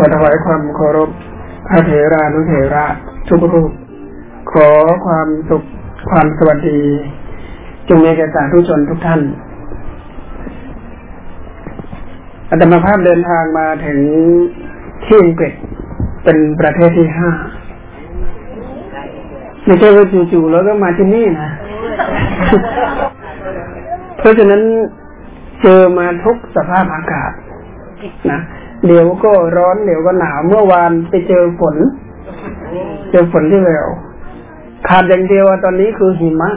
อถวายความเคารพพระเถรานุเถระทุกรูปขอความสุขความสวัสดีจงมีแก่สาธุชนทุกท่านอาตมาภาพเดินทางมาถึงที่อังกฤษเป็นประเทศที่5ไม่ใช่ว่าจู่ๆแล้วก็มาที่นี่นะ เพราะฉะนั้นเจอมาทุกสภาพอากาศนะเดี๋ยวก็ร้อนเดี๋ยวก็หนาวเมื่อวานไปเจอฝนที่แววขาดอย่างเดียวตอนนี้คือหิมะ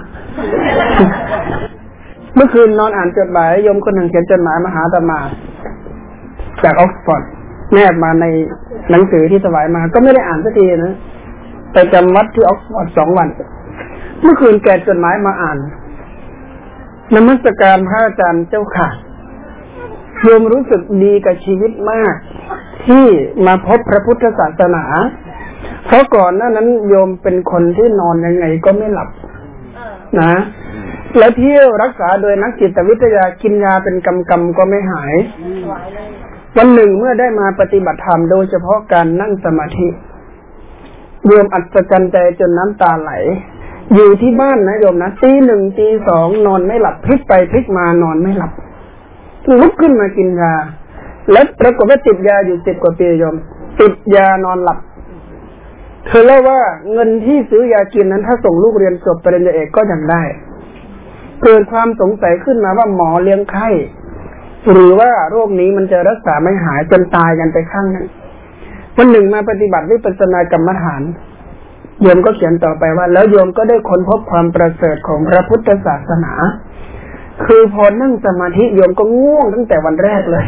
เมื่อคืนนอนอ่านจดหมายโยมคนหนึ่งเขียนจดหมายมาหาอาตมาจากออกซฟอร์ดแนบมาในหนังสือที่ถวายมาก็ไม่ได้อ่านสักทีนะไปจำวัดที่ออกซฟอร์ด2 วันเมื่อคืนแกะจดหมายมาอ่านนมัสการพระอาจารย์เจ้าค่ะโยมรู้สึกดีกับชีวิตมากที่มาพบพระพุทธศาสนาเพราะก่อนหน้านั้นโยมเป็นคนที่นอนยังไงก็ไม่หลับนะและเที่ยวรักษาโดยนักจิตวิทยากินยาเป็นกำก็ไม่หายวันหนึ่งเมื่อได้มาปฏิบัติธรรมโดยเฉพาะการนั่งสมาธิโยมอัศจรรย์ใจจนน้ำตาไหลอยู่ที่บ้านนะโยมนะตี 1 ตี 2นอนไม่หลับพลิกไปพลิกมานอนไม่หลับลุกขึ้นมากินยาและปรากฏว่าติดยาอยู่10 กว่าปีโยมติดยานอนหลับเธอเล่าว่าเงินที่ซื้อยากินนั้นถ้าส่งลูกเรียนจบปริญญาเอกก็ยังได้เกิดความสงสัยขึ้นมาว่าหมอเลี้ยงไข้หรือว่าโรคนี้มันจะรักษาไม่หายจนตายกันไปข้างนั้นวันหนึ่งมาปฏิบัติวิปัสสนากรรมฐานโยมก็เขียนต่อไปว่าแล้วโยมก็ได้ค้นพบความประเสริฐของพระพุทธศาสนาคือพอนั่งสมาธิโยมก็ง่วงตั้งแต่วันแรกเลย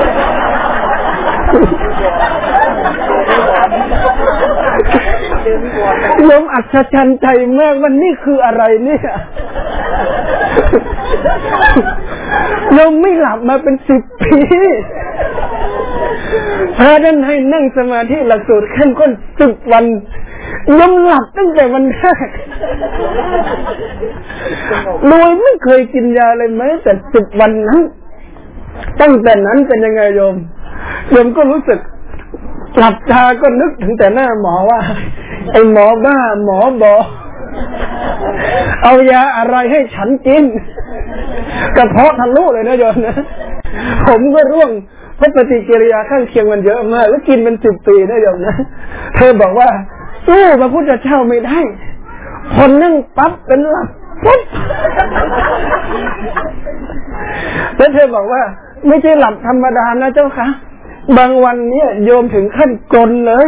โยมอัศจรรย์ใจมากว่านี่คืออะไรเนี่ยโยมไม่หลับมาเป็น10 ปีพระท่านให้นั่งสมาธิหลักสูตรเข้มข้น10 วันโยมหลับตั้งแต่วันแรกโดยไม่เคยกินยาเลยแม้แต่10 วันนั้นตั้งแต่นั้นเป็นยังไงโยมก็รู้สึกหลับตาก็นึกถึงแต่หน้าหมอว่าไอ้หมอบ้าหมอบอเอายาอะไรให้ฉันกินกระเพาะทะลุเลยนะโยมนะผมก็ร่วงเพราะปฏิกิริยาข้างเคียงมันเยอะมากแล้วกินเป็น10 ปีนะโยมนะเธอบอกว่าสู้พระพุทธเจ้าไม่ได้คนนั่งปั๊บเป็นหลับปุ๊บแล้วเธอบอกว่าไม่ใช่หลับธรรมดานะเจ้าค่ะบางวันเนี่ยโยมถึงขั้นกลนเลย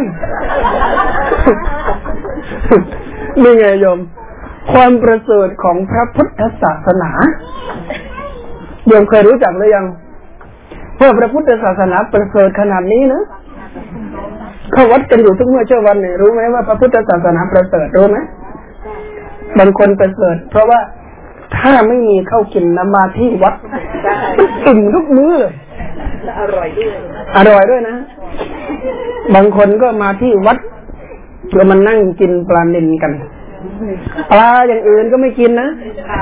นี่ไงโยมความประเสริฐของพระพุทธศาสนาโยมเคยรู้จักหรือยังว่าพระพุทธศาสนาประเสริฐขนาดนี้นะเขาวัดกันอยู่ทุกเมื่อเช้าวันเนี่ยรู้ไหมว่าพระพุทธศาสนาประเสริฐรู้ไหมบางคนประเสริฐเพราะว่าถ้าไม่มีข้าวกินน้ำมาที่วัดอิ่มทุกมื้อเลยอร่อยด้วยนะบางคนก็มาที่วัดแล้วมันนั่งกินปลานิลกันปลาอย่างอื่นก็ไม่กินนะ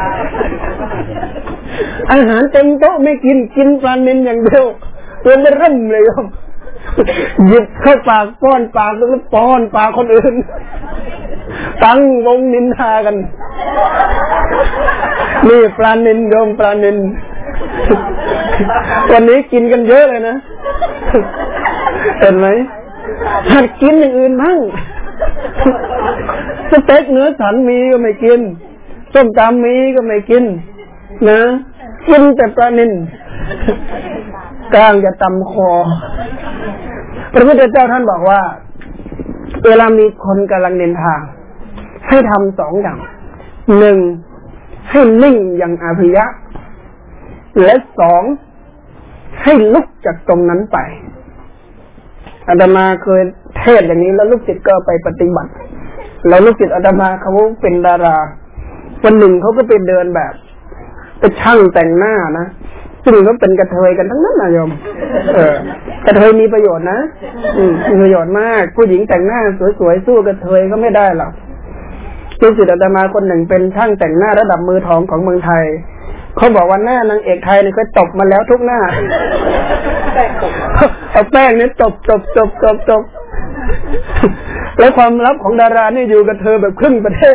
อาหารเต็มโต๊ะไม่กินปลานิลอย่างเดียวตัวไม่เริ่มเลยครับหยิบเข้าปากป้อนปากแล้วป้อนปากคนอื่นตั้งวงนินทากันนี่ปลานิลโยมปลานิลวันนี้กินกันเยอะเลยนะเห็นไหมหัดกินอย่างอื่นบ้างสเต็กเนื้อสันมีก็ไม่กินส้มตำมีก็ไม่กินนะกินแต่ปลานิลกลางจะตำคอพระพุทธเจ้าท่านบอกว่าเวลามีคนกำลังนินทาให้ทำ2 อย่าง 1ให้นิ่งอย่างอภิยะและ2ให้ลุกจากตรงนั้นไปอาตมาเคยเทศอย่างนี้แล้วลูกศิษย์ก็ไปปฏิบัติแล้วลูกศิษย์อาตมาเขาเป็นดาราวันหนึ่งเขาก็ไปเดินแบบไปช่างแต่งหน้านะซึ่งเขาเป็นกระเทยกันทั้งนั้นนะโยมกระเทยมีประโยชน์นะมีประโยชน์มากผู้หญิงแต่งหน้าสวยๆสู้กระเทยก็ไม่ได้หรอกลูกศิษย์อาตมาคนหนึ่งเป็นช่างแต่งหน้าระดับมือทองของเมืองไทยเขาบอกว่าหน้านางเอกไทยเนี่ยก็ตบมาแล้วทุกหน้าเอาแป้งเนี่ยตบแล้วความลับของดารานี่อยู่กับเธอแบบครึ่งประเทศ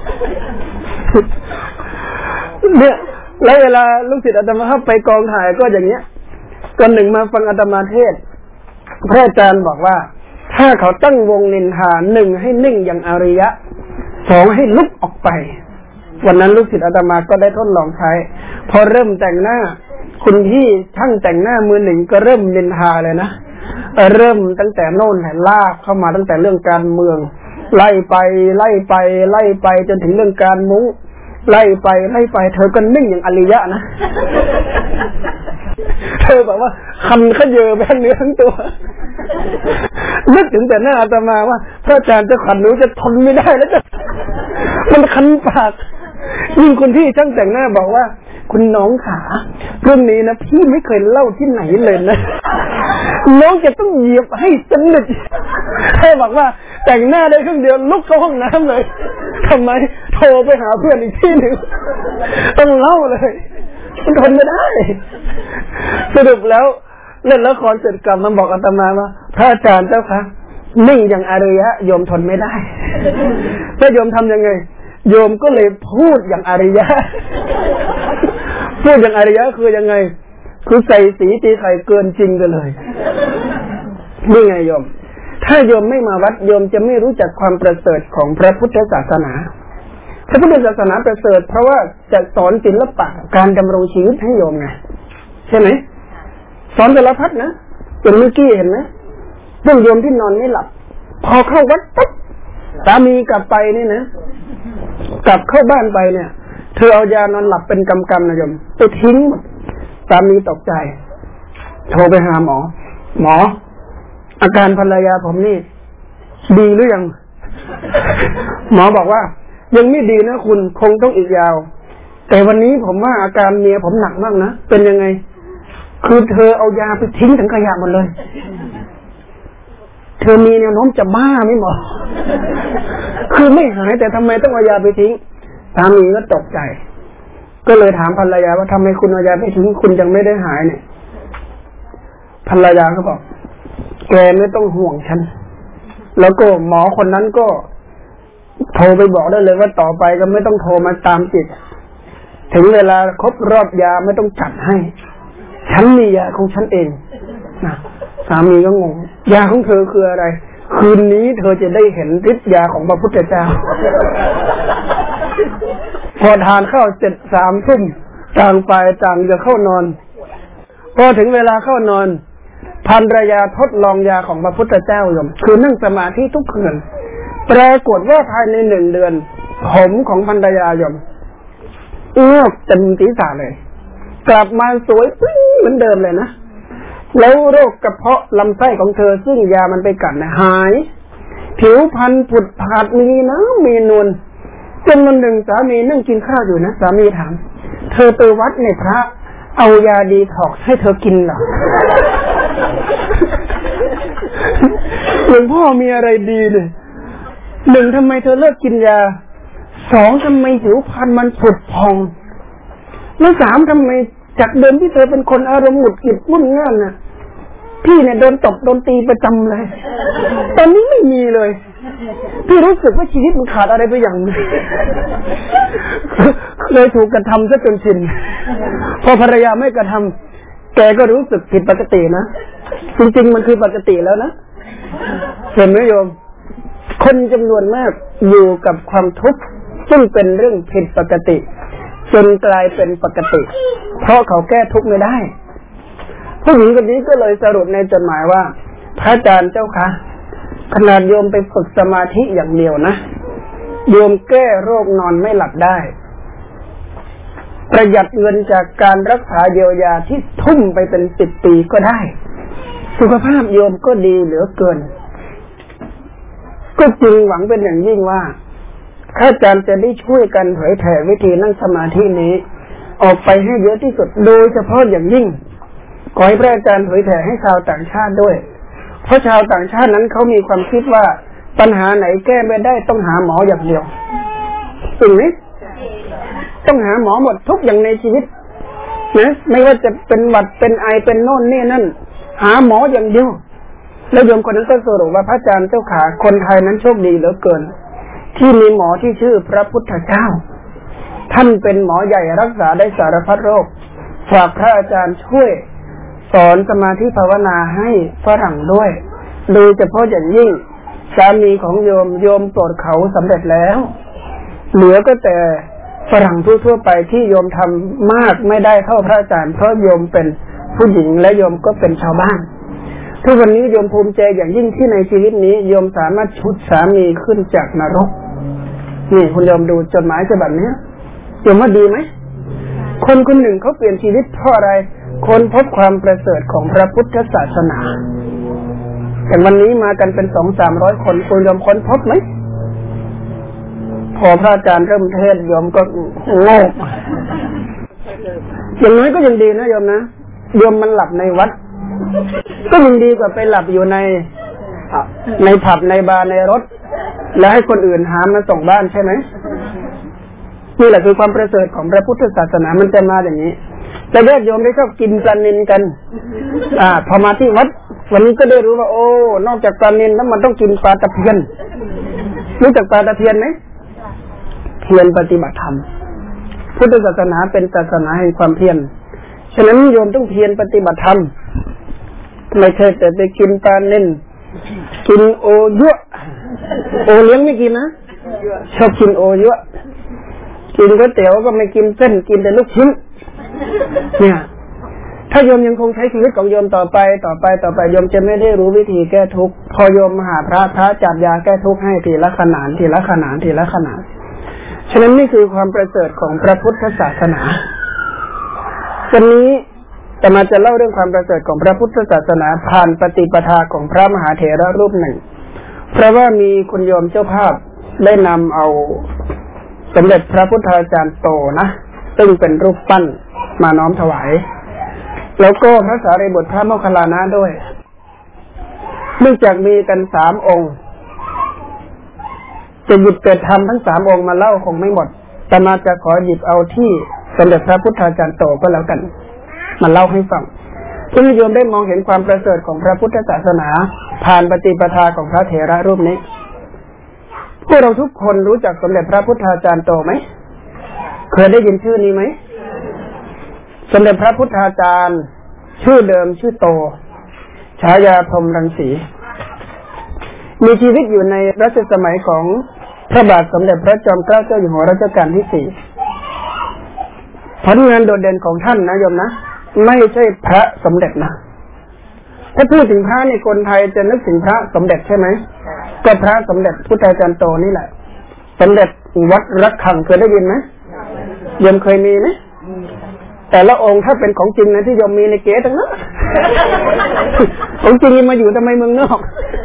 เนี่ยแล้วเวลาลูกศิษย์อาตมาเข้าไปกองถ่ายก็อย่างเงี้ยคนหนึ่งมาฟังอาตมาเทศพระอาจารย์บอกว่าถ้าเขาตั้งวงนินทาหนึ่งให้นิ่งอย่างอริยะสองให้ลุกออกไปวันนั้นลูกศิษย์อาตมาก็ได้ทดลองใช้พอเริ่มแต่งหน้าคุณพี่ช่างแต่งหน้ามือหนึ่งก็เริ่มนินทาเลยนะเริ่มตั้งแต่โน่นแหละลากเข้ามาตั้งแต่เรื่องการเมืองไล่ไปจนถึงเรื่องการมุ้งไล่ไปเธอก็นิ่งอย่างอริยะนะเธอบอกว่าคันขยเยอไปทั้งเนื้อทั้งตัวนึกถึงแต่หน้าอาตมาว่าพระอาจารย์จะขันหนูจะทนไม่ได้แล้วจะมันคันปากยิ่งคนที่ช่างแต่งหน้าบอกว่าคุณน้องขาเรื่องนี้นะพี่ไม่เคยเล่าที่ไหนเลยนะน้องจะต้องเหยียบให้สนิทให้บอกว่าแต่งหน้าได้ครึ่งเดียวลุกเข้าห้องน้ำเลยทำไมโทรไปหาเพื่อนอีกที่หนึ่งต้องเล่าเลยมันทนไม่ได้สรุปแล้วเล่นละครเสร็จกลับมาบอกอาตมาว่าพระอาจารย์เจ้าคะนิ่งอย่างอริยะโยมทนไม่ได้แล้วโยมทำยังไงโยมก็เลยพูดอย่างอริยะพูดอย่างอริยะคือยังไงคือใส่สีตีไข่เกินจริงกันเลยนี่ไงโยมถ้าโยมไม่มาวัดโยมจะไม่รู้จักความประเสริฐของพระพุทธศาสนาพระพุทธศาสนาประเสริฐเพราะว่าจะสอนศิลปะการดำรงชีวิตให้โยมไงใช่ไหมสอนสารพัดนะอย่างเมื่อกี้เห็นไหมเรื่องโยมที่นอนไม่หลับพอเข้าวัดปุ๊บสามีกลับไปนี่นะกลับเข้าบ้านไปเนี่ยเธอเอายานอนหลับเป็นกำๆนะโยมไปทิ้งสามีตกใจโทรไปหาหมออาการภรรยาผมนี่ดีหรือยังหมอบอกว่ายังไม่ดีนะคุณคงต้องอีกยาวแต่วันนี้ผมว่าอาการเมียผมหนักมากนะเป็นยังไงคือเธอเอายาไปทิ้งถังขยะหมดเลยเธอมีแนวโน้มจะบ้าไหมหมอคือไม่หายแต่ทำไมต้องเอายาไปทิ้งสามีก็ตกใจก็เลยถามภรรยาว่าทำไมคุณเอายาไปทิ้งคุณยังไม่ได้หายเนี่ยภรรยาก็บอกแกไม่ต้องห่วงฉันแล้วก็หมอคนนั้นก็โทรไปบอกได้เลยว่าต่อไปก็ไม่ต้องโทรมาตามติดถึงเวลาครบรอบยาไม่ต้องจัดให้ฉันมียาของฉันเองนะสามีก็งงยาของเธอคืออะไรคืนนี้เธอจะได้เห็นฤทธิ์ยาของพระพุทธเจ้าพอทานข้าวเสร็จ3 ทุ่มต่างฝ่ายต่างจะเข้านอนพอถึงเวลาเข้านอนภรรยาทดลองยาของพระพุทธเจ้าโยมคือนั่งสมาธิทุกคืนปรากฏว่าภายใน1 เดือนผมของภรรยาโยมงอกเต็มศีรษะเลยกลับมาสวยปิ้งเหมือนเดิมเลยนะแล้วโรคกระเพาะลำไส้ของเธอซึ่งยามันไปกัดหายผิวพรรณผุดผาดมีน้ำมีนวลจนวันหนึ่งสามีนั่งกินข้าวอยู่นะสามีถามเธอไปวัดในพระเอายาดีท็อกซ์ให้เธอกินเหรอหลวงพ่อมีอะไรดีเลย1ทำไมเธอเลิกกินยา2ทำไมผิวพรรณมันผุดพองแล้ว3ทำไมจากเดิมที่เธอเป็นคนอารมณ์หงุดหงิดวุ่นง่านน่ะพี่เนี่ยโดนตบโดนตีประจำเลยตอนนี้ไม่มีเลยพี่รู้สึกว่าชีวิตมันขาดอะไรไปอย่างนึงเลยถูกกระทำซะจนชินพอภรรยาไม่กระทำแกก็รู้สึกผิดปกตินะจริงๆมันคือปกติแล้วนะเห็นไหมโยมคนจำนวนมากอยู่กับความทุกข์ซึ่งเป็นเรื่องผิดปกติจนกลายเป็นปกติเพราะเขาแก้ทุกข์ไม่ได้ผู้หญิงคนนี้ก็เลยสรุปในจดหมายว่าพระอาจารย์เจ้าคะขนาดโยมไปฝึกสมาธิอย่างเดียวนะโยมแก้โรคนอนไม่หลับได้ประหยัดเงินจากการรักษาเยียวยาที่ทุ่มไปเป็น10 ปีก็ได้สุขภาพโยมก็ดีเหลือเกินก็จึงหวังเป็นอย่างยิ่งว่าพระอาจารย์จะได้ช่วยกันเผยแผ่วิธีนั่งสมาธินี้ออกไปให้เยอะที่สุดโดยเฉพาะอย่างยิ่งขอให้พระอาจารย์เผยแผ่ให้ชาวต่างชาติด้วยเพราะชาวต่างชาตินั้นเขามีความคิดว่าปัญหาไหนแก้ไม่ได้ต้องหาหมออย่างเดียวจริงไหมต้องหาหมอหมดทุกอย่างในชีวิตนะไม่ว่าจะเป็นหวัดเป็นไอเป็นโน่นนี่นั่นหาหมออย่างเดียวแล้วโยมคนนั้นก็สรุปว่าพระอาจารย์เจ้าขาคนไทยนั้นโชคดีเหลือเกินที่มีหมอที่ชื่อพระพุทธเจ้าท่านเป็นหมอใหญ่รักษาได้สารพัดโรคฝากพระอาจารย์ช่วยสอนสมาธิภาวนาให้ฝรั่งด้วยโดยเฉพาะอย่างยิ่งสามีของโยมโปรดเขาสำเร็จแล้วเหลือก็แต่ฝรั่งทั่วไปที่โยมทำมากไม่ได้เท่าพระอาจารย์เพราะโยมเป็นผู้หญิงและโยมก็เป็นชาวบ้านทุกวันนี้โยมภูมิใจอย่างยิ่งที่ในชีวิตนี้โยมสามารถชุดสามีขึ้นจากนรกนี่คุณโยมดูจดหมายฉบับนี้โยมว่าดีไหมคนคนหนึ่งเขาเปลี่ยนชีวิตเพราะอะไรคนพบความประเสริฐของพระพุทธศาสนาแต่วันนี้มากันเป็น 200-300 คนคุณโยมค้นพบไหมพอพระอาจารย์เริ่มเทศโยมก็โง่อย่างน้อยก็ยังดีนะโยมนะโยมมันหลับในวัดก็ยังดีกว่าไปหลับอยู่ในผับในบาร์ในรถแล้วให้คนอื่นหามาส่งบ้านใช่ไหมนี่แหละคือความประเสริฐของพระพุทธศาสนามันจะมาอย่างนี้แต่ญาติโยมได้ชอบกินปลานิลกันพอมาที่วัดวันนี้ก็ได้รู้ว่าโอ้นอกจากปลานิลแล้วมันต้องกินปลาตะเพียนรู้จักปลาตะเพียนไหมเพียรปฏิบัติธรรมพุทธศาสนาเป็นศาสนาแห่งความเพียรฉะนั้นโยมต้องเพียรปฏิบัติธรรมไม่ใช่แต่ไปกินปลาเน่นกินโอยั่วโอเลี้ยงไม่กินนะชอบกินโอยั่วกินก๋วยเตี๋ยวก็ไม่กินเส้นกินแต่ลูกชิ้นเนี่ยถ้าโยมยังคงใช้ชีวิตของโยมต่อไปโยมจะไม่ได้รู้วิธีแก้ทุกข์พอโยมมาหาพระจัดยาแก้ทุกข์ให้ทีละขนานฉะนั้นนี่คือความประเสริฐของพระพุทธศาสนาวันนี้แต่มาจะเล่าเรื่องความประเสริฐของพระพุทธศาสนาผ่านปฏิปทาของพระมหาเถระรูปหนึ่งเพราะว่ามีคุณโยมเจ้าภาพได้นำเอาสมเด็จพระพุทธาจารย์โตนะซึ่งเป็นรูปปั้นมาน้อมถวายแล้วก็พระสารีบุตรพระโมคคัลลานะด้วยเนื่องจากมีกัน3 องค์จะหยิบเกิดธรรมทั้ง3 องค์มาเล่าคงไม่หมดแต่มาจะขอหยิบเอาที่สมเด็จพระพุทธาจารย์โตก็แล้วกันมาเล่าให้ฟังเพื่อโยมได้มองเห็นความประเสริฐของพระพุทธศาสนาผ่านปฏิปทาของพระเถระรูปนี้พวกเราทุกคนรู้จักสมเด็จพระพุทธาจารย์โตไหมเคยได้ยินชื่อนี้ไหมสมเด็จพระพุทธาจารย์ชื่อเดิมชื่อโตฉายาพรหมรังสีมีชีวิตอยู่ในรัชสมัยของพระบาทสมเด็จพระจอมเกล้าเจ้าอยู่หัวรัชกาลที่4ผลงานโดดเด่นของท่านนะโยมนะไม่ใช่พระสมเด็จนะถ้าพูดถึงพระในคนไทยจะนึกถึงพระสมเด็จใช่ไหมก็พระสมเด็จพุทธาจารย์โตนี่แหละสมเด็จวัดระฆังเคยได้ยินไหมโยมเคยมีไหมแต่ละองค์ถ้าเป็นของจริงนะที่โยมมีในเก๊ทั้งนั้นของจริงมาอยู่ทำไมเมืองนอก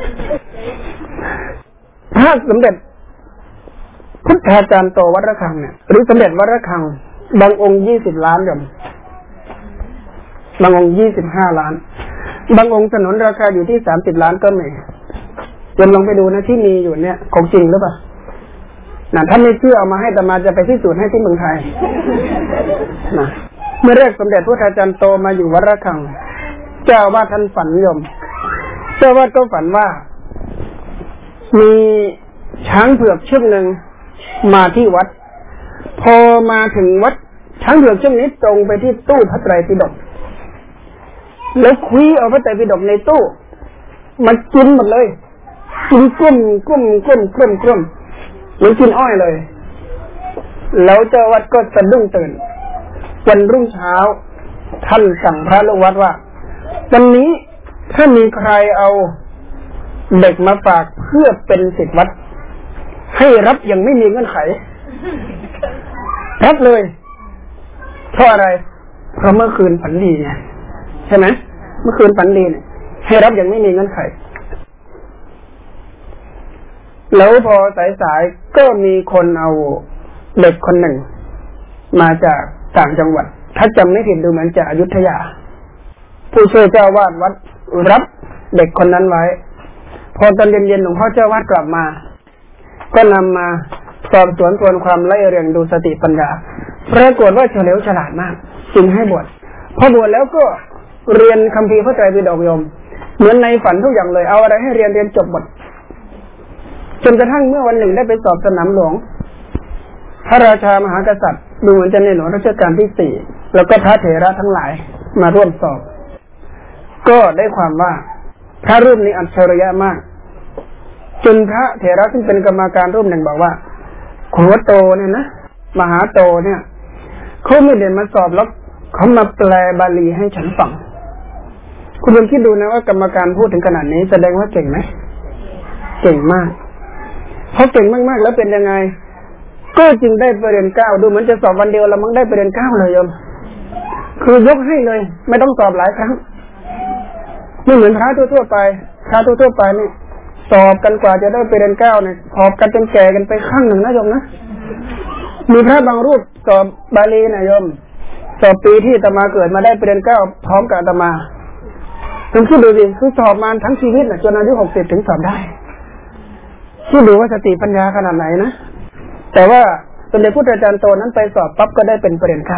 พระสมเด็จพุทธาจารย์โตวัดระฆังเนี่ยหรือสมเด็จวัดระฆังบางองค์20 ล้านโยมบางองค์25 ล้านบางองค์สนนราคาอยู่ที่30 ล้านก็มีโยมลองไปดูนะที่มีอยู่เนี่ยของจริงหรือเปล่าถ้าไม่เชื่อเอามาให้อาตมาจะไปพิสูจน์ให้ที่เมืองไทยนะเมื่อแรกสมเด็จพุทธาจารย์โตมาอยู่วัดระฆังเจ้าว่าท่านฝันโยมเจ้าว่าก็ฝันว่ามีช้างเผือกเชือกหนึ่งมาที่วัดพอมาถึงวัดช้างเผือกเชือกนี้ตรงไปที่ตู้พระไตรปิฎกแล้วคุยเอาพระไตรปิฎกในตู้มันกินหมดเลยกินกุ้มเหมือนกินอ้อยเลยแล้วเจ้าวัดก็สะดุ้งตื่นวันรุ่งเช้าท่านสั่งพระลูกวัดว่าวันนี้ถ้ามีใครเอาเด็กมาฝากเพื่อเป็นศิษย์วัดให้รับอย่างไม่มีเงื่อนไขรับเลยเพราะอะไรเพราะเมื่อคืนฝันดีไงใช่ไหมเมื่อคืนฝันดีเนี่ยให้รับอย่างไม่มีเงื่อนไขแล้วพอสายๆก็มีคนเอาเด็กคนหนึ่งมาจากต่างจังหวัดถ้าจำไม่ผิดดูเหมือนจากอยุธยาผู้ช่วยเจ้าวาดวัดรับเด็กคนนั้นไว้พอตอนเย็นๆหลวงพ่อเจ้าวาดกลับมาก็นำมาสอบสวนทวนความไล่เรียงดูสติปัญญาปรากฏว่าเฉลียวฉลาดมากจึงให้บวชพอบวชแล้วก็เรียนคัมภีร์พระไตรปิฎกโยมเหมือนในฝันทุกอย่างเลยเอาอะไรให้เรียนจบหมดจนกระทั่งเมื่อวันหนึ่งได้ไปสอบสนามหลวงพระราชามหากษัตริย์ดูเหมือนจะในหลวงรัชกาลที่ 4แล้วก็พระเถระทั้งหลายมาร่วมสอบก็ได้ความว่าพระรูปนี้อัจฉริยะมากจนพระเถระซึ่งเป็นกรรมการรูปหนึ่งบอกว่าหัวโตเนี่ยนะมหาโตเนี่ยเขาไม่ได้มาสอบแล้วเขามาแปลบาลีให้ฉันฟังคุณลองคิดดูนะว่ากรรมการพูดถึงขนาดนี้แสดงว่าเก่งไหมเก่งมากเขาเก่งมากๆแล้วเป็นยังไงก็จึงได้ประเด็น9ดูเหมือนจะสอบวันเดียวแล้วมั้งได้ประเด็น9เลยโยมคือยกให้เลยไม่ต้องสอบหลายครั้งไม่เหมือนพระทั่วไปพระทั่วไปนี่สอบกันกว่าจะได้ประเด็น9เนี่ยสอบกันจนแก่กันไปข้างหนึ่งนะโยมนะมีพระบางรูปสอบบาลีนะโยมสอบปีที่อาตมาเกิดมาได้ประเด็น9พร้อมกับอาตมาลองคิดดูสิคือสอบมาทั้งชีวิตน่ะจนอายุ60ถึงสอบได้คิดดูว่าสติปัญญาขนาดไหนนะแต่ว่าสมเด็จพระพุทธจารย์โตนั้นไปสอบปั๊บก็ได้เป็นประเด็น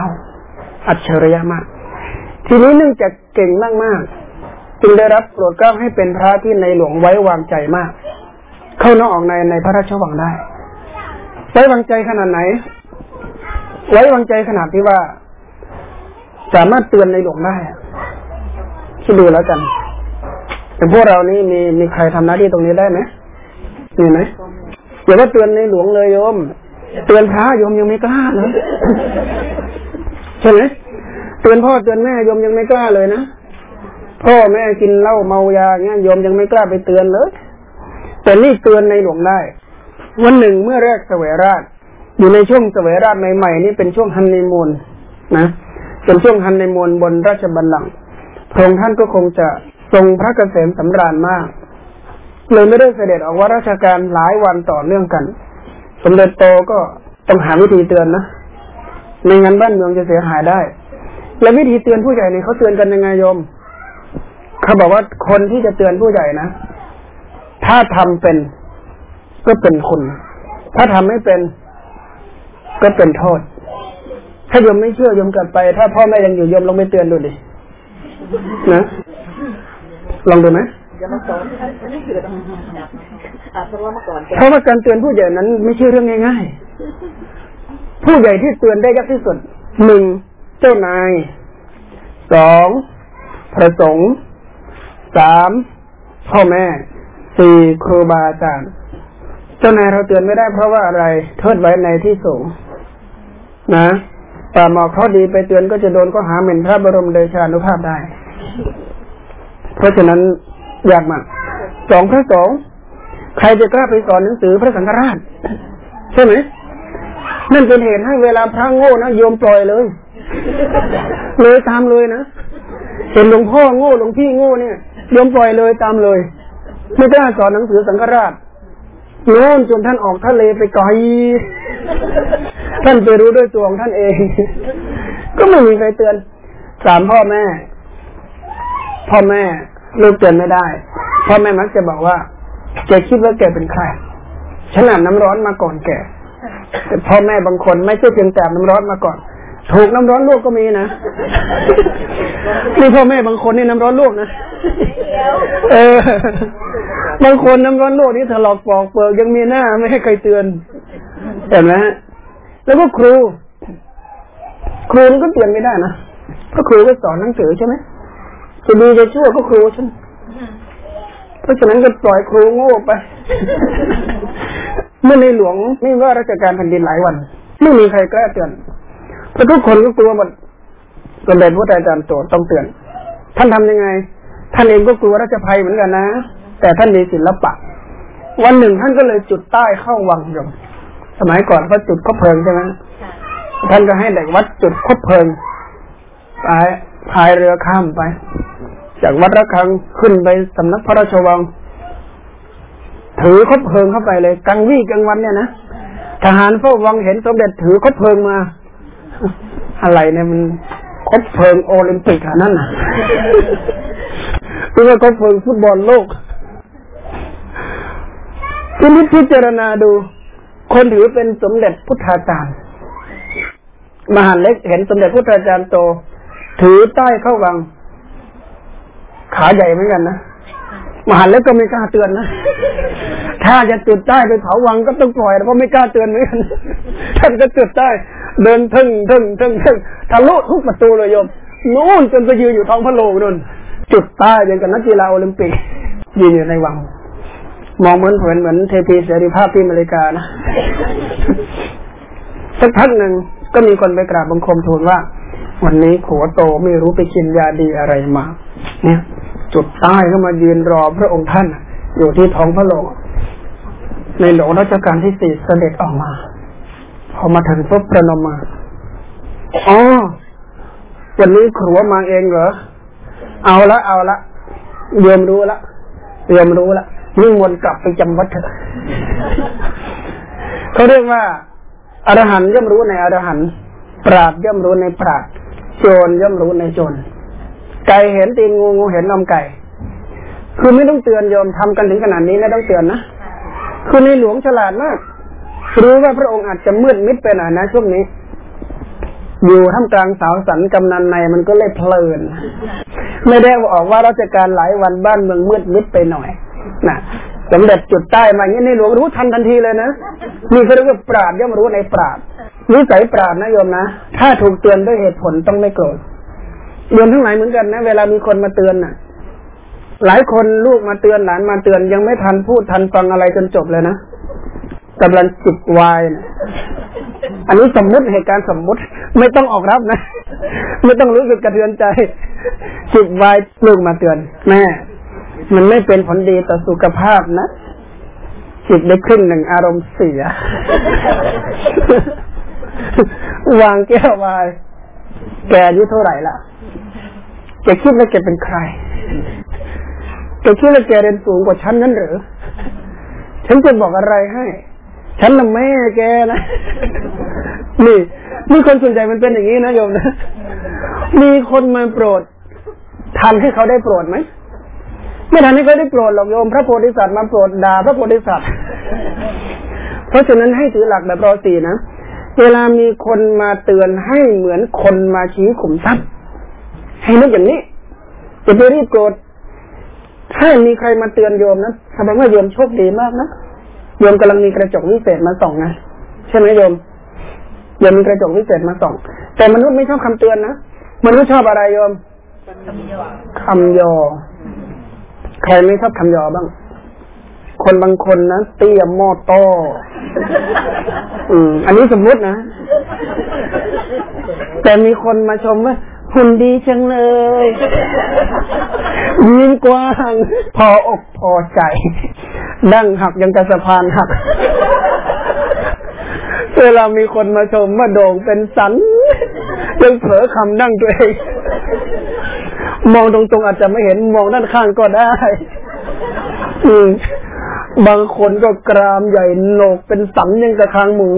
9อัจฉริยะมากทีนี้เนื่องจากเก่งมากๆจึงได้รับโปรดเกล้าให้เป็นพระที่ในหลวงไว้วางใจมากเข้านอกออกในพระราชวังได้ไว้วางใจขนาดไหนไว้วางใจขนาดที่ว่าสามารถเตือนในหลวงได้คิดดูแล้วกันแต่พวกเรานี่มีใครทำหน้าที่ตรงนี้ได้ไหมมีไหมอย่าว่าเตือนในหลวงเลยโยมเตือนพระโยมยังไม่กล้าเลยใช่ไหมเตือนพ่อเตือนแม่โยมยังไม่กล้าเลยนะพ่อแม่กินเหล้าเมายาเงี้ยโยมยังไม่กล้าไปเตือนเลยแต่นี่เตือนในหลวงได้วันหนึ่งเมื่อแรกเสวยราชอยู่ในช่วงเสวยราชใหม่ๆนี่เป็นช่วงฮันนีมูนนะเป็นช่วงฮันนีมูนบนราชบัลลังก์พระองค์ท่านก็คงจะทรงพระเกษมสำราญมากเลยไม่ได้เสด็จออกว่าราชการหลายวันต่อเนื่องกันสมเด็จโตก็ต้องหาวิธีเตือนนะไม่งั้นบ้านเมืองจะเสียหายได้แล้ววิธีเตือนผู้ใหญ่นี่เขาเตือนกันยังไงโยมเขาบอกว่าคนที่จะเตือนผู้ใหญ่นะถ้าทำเป็นก็เป็นคุณถ้าทำไม่เป็นก็เป็นโทษถ้าโยมไม่เชื่อโยมกลับไปถ้าพ่อแม่ยังอยู่โยมลองไปเตือนดูดินะลองดูไหมเพราะว่าการเตือนผู้ใหญ่นั้นไม่ใช่เรื่องง่ายๆผู้ใหญ่ที่เตือนได้ยากที่สุด1เจ้านาย2พระสงฆ์3พ่อแม่4ครูบาอาจารย์เจ้านายเราเตือนไม่ได้เพราะว่าอะไรเทิดไว้ในที่สูงนะแต่หมอเขาดีไปเตือนก็จะโดนข้อหาหมิ่นพระบรมเดชานุภาพได้เพราะฉะนั้นยากมาก2พระสงฆ์ใครจะกล้าไปสอนหนังสือพระสังฆราชใช่ไหมนั่นเป็นเหตุให้เวลาพระโง่นะโยมปล่อยเลยตามเลยนะเห็นหลวงพ่อโง่หลวงพี่โง่เนี่ยโยมปล่อยเลยตามเลยไม่กล้าสอนหนังสือสังฆราชโน่นจนท่านออกทะเลไปไกลท่านไปรู้ด้วยตัวของท่านเองก็ไม่มีใครเตือน3พ่อแม่ลูกเตือนไม่ได้พ่อแม่มักจะบอกว่าแกคิดว่าแกเป็นใครฉันอาบน้ำร้อนมาก่อนแกแต่พ่อแม่บางคนไม่ใช่เพียงแต่อาบน้ำร้อนมาก่อนถูกน้ำร้อนลวกก็มีนะนี่พ่อแม่บางคนนี่น้ำร้อนลวกนะบางคนน้ำร้อนลวกนี่ถลอกปอกเปลือกยังมีหน้าไม่ให้ใครเตือนเห็นไหมแล้วก็ครูมันก็เตือนไม่ได้นะเพราะครูก็สอนหนังสือใช่ไหมจะดีจะชั่วก็ครูฉันเพราะฉะนั้นก็ปล่อยครูโง่ไปเมื่อในหลวงนี่ว่าราชการแผ่นดินหลายวันไม่มีใครกล้าเตือนเพราะทุกคนก็กลัวหมดสมเด็จพระอาจารย์โตต้องเตือนท่านทำยังไงท่านเองก็กลัวราชภัยเหมือนกันนะแต่ท่านมีศิลปะวันหนึ่งท่านก็เลยจุดใต้เข้าวังโยมสมัยก่อนเขาจุดคบเพลิงใช่ไหมท่านก็ให้เด็กวัดจุดคบเพลิงไปพายเรือข้ามไปจากวัดระฆังขึ้นไปสำนักพระราชวังถือคบเพลิงเข้าไปเลยกลางวี่กลางวันเนี่ยนะทหารเฝ้าวังเห็นสมเด็จถือคบเพลิงมาอะไรเนี่ยมันคบเพลิงโอลิมปิกนั่นน่ะหรือว่าคบเพลิงฟุตบอลโลกทีนี้พิจารณาดูคนถือเป็นสมเด็จพุทธาจารย์มหาเล็กเห็นสมเด็จพุทธาจารย์โตถือใต้เข้าวังขาใหญ่เหมือนกันนะมหาแล้วก็ไม่กล้าเตือนนะถ้าจะจุดใต้ไปเผาวังก็ต้องปล่อยเพราะไม่กล้าเตือนเหมือนกันท่านก็จุดใต้เดินทึ่งทะลุทุกประตูเลยโยมนู่นจนไปยืนอยู่ท้องพระโรงนู่นจุดใต้อย่างกับนักกีฬาโอลิมปิกยืนอยู่ในวังมองเหมือนเทพีเสรีภาพที่อเมริกานะสักพักหนึ่งก็มีคนไปกราบบังคมทูลว่าวันนี้ขัวโตไม่รู้ไปกินยาดีอะไรมาเนี่ยจุดใต้ก็มายืนรอพระองค์ท่านอยู่ที่ท้องพระโรงในหลวงรัชกาลที่4เสด็จออกมาพอมาถึงปุ๊บประนมมาอ๋อวันนี้ขัวมาเองเหรอเอาละโยมรู้ละนิ่งวนกลับไปจำวัดเถอะเขาเรียกว่าอรหันต์ย่อมรู้ในอรหันต์ปราชญ์ย่อมรู้ในปราชญ์โจรย่อมรู้ในโจรไก่เห็นตีนงูเห็นนมไก่คือไม่ต้องเตือนโยมทำกันถึงขนาดนี้ไม่ต้องเตือนนะคือในหลวงฉลาดมากรู้ว่าพระองค์อาจจะมืดมิดไปหน่อยนะช่วงนี้อยู่ท่ามกลางสาวสันกำนันในมันก็เลยเพลินไม่ได้ออกว่าราชการหลายวันบ้านเมืองมืดมิดไปหน่อยนะสมเด็จจุดใต้มาอย่างนี้ในหลวงรู้ทันทีเลยนะนี่เขาเรียกว่าปราชญ์ย่อมรู้ในปราชญ์นิสัยปราชญ์นะโยมนะถ้าถูกเตือนด้วยเหตุผลต้องไม่โกรธโยมทั้งหลายเหมือนกันนะเวลามีคนมาเตือนน่ะหลายคนลูกมาเตือนหลานมาเตือนยังไม่ทันพูดทันฟังอะไรจนจบเลยนะกำลังจิบวายนะอันนี้สมมุติเหตุการณ์สมมุติไม่ต้องออกรับนะไม่ต้องรู้สึกกระเทือนใจจิบวายลูกมาเตือนแม่มันไม่เป็นผลดีต่อสุขภาพนะจิบได้ครึ่งหนึ่งอารมณ์เสียวางแก้ววายแกอายุเท่าไหร่ละแกคิดว่าแกเป็นใครแกคิดว่าแกเรียนสูงกว่าฉันนั่นหรือฉันจะบอกอะไรให้ฉันน่ะแม่แกนะนี่คนส่วนใหญ่มันเป็นอย่างนี้นะโยมนะมีคนมาโปรดทันให้เขาได้โปรดไหมไม่ทันให้เขาได้โปรดหรอกโยมพระโพธิสัตว์มาโปรดด่าพระโพธิสัตว์เพราะฉะนั้นให้ถือหลักแบบรอสี่นะเวลามีคนมาเตือนให้เหมือนคนมาชี้ขุมทรัพย์ให้นึกอย่างนี้อย่าไปรีบโกรธถ้ามีใครมาเตือนโยมนะแสดงว่าโยมโชคดีมากนะโยมกำลังมีกระจกวิเศษมาส่องไงใช่ไหมโยมมีกระจกวิเศษมาส่องแต่มนุษย์ไม่ชอบคำเตือนนะมนุษย์ชอบอะไรโยมคำยอใครไม่ชอบคำยอบ้างคนบางคนนะเตี้ยมอต้ออันนี้สมมุตินะแต่มีคนมาชมว่าหุ่นดีจังเลยยิ้มกว้างพออกพอใจดั้งหักยังกระสะพานหักเวลามีคนมาชมว่าโด่งเป็นสันยังเผลอคำดั้งตัวเองมองตรงๆอาจจะไม่เห็นมองด้านข้างก็ได้บางคนก็กรามใหญ่โหนกเป็นสันยังกระคางหมู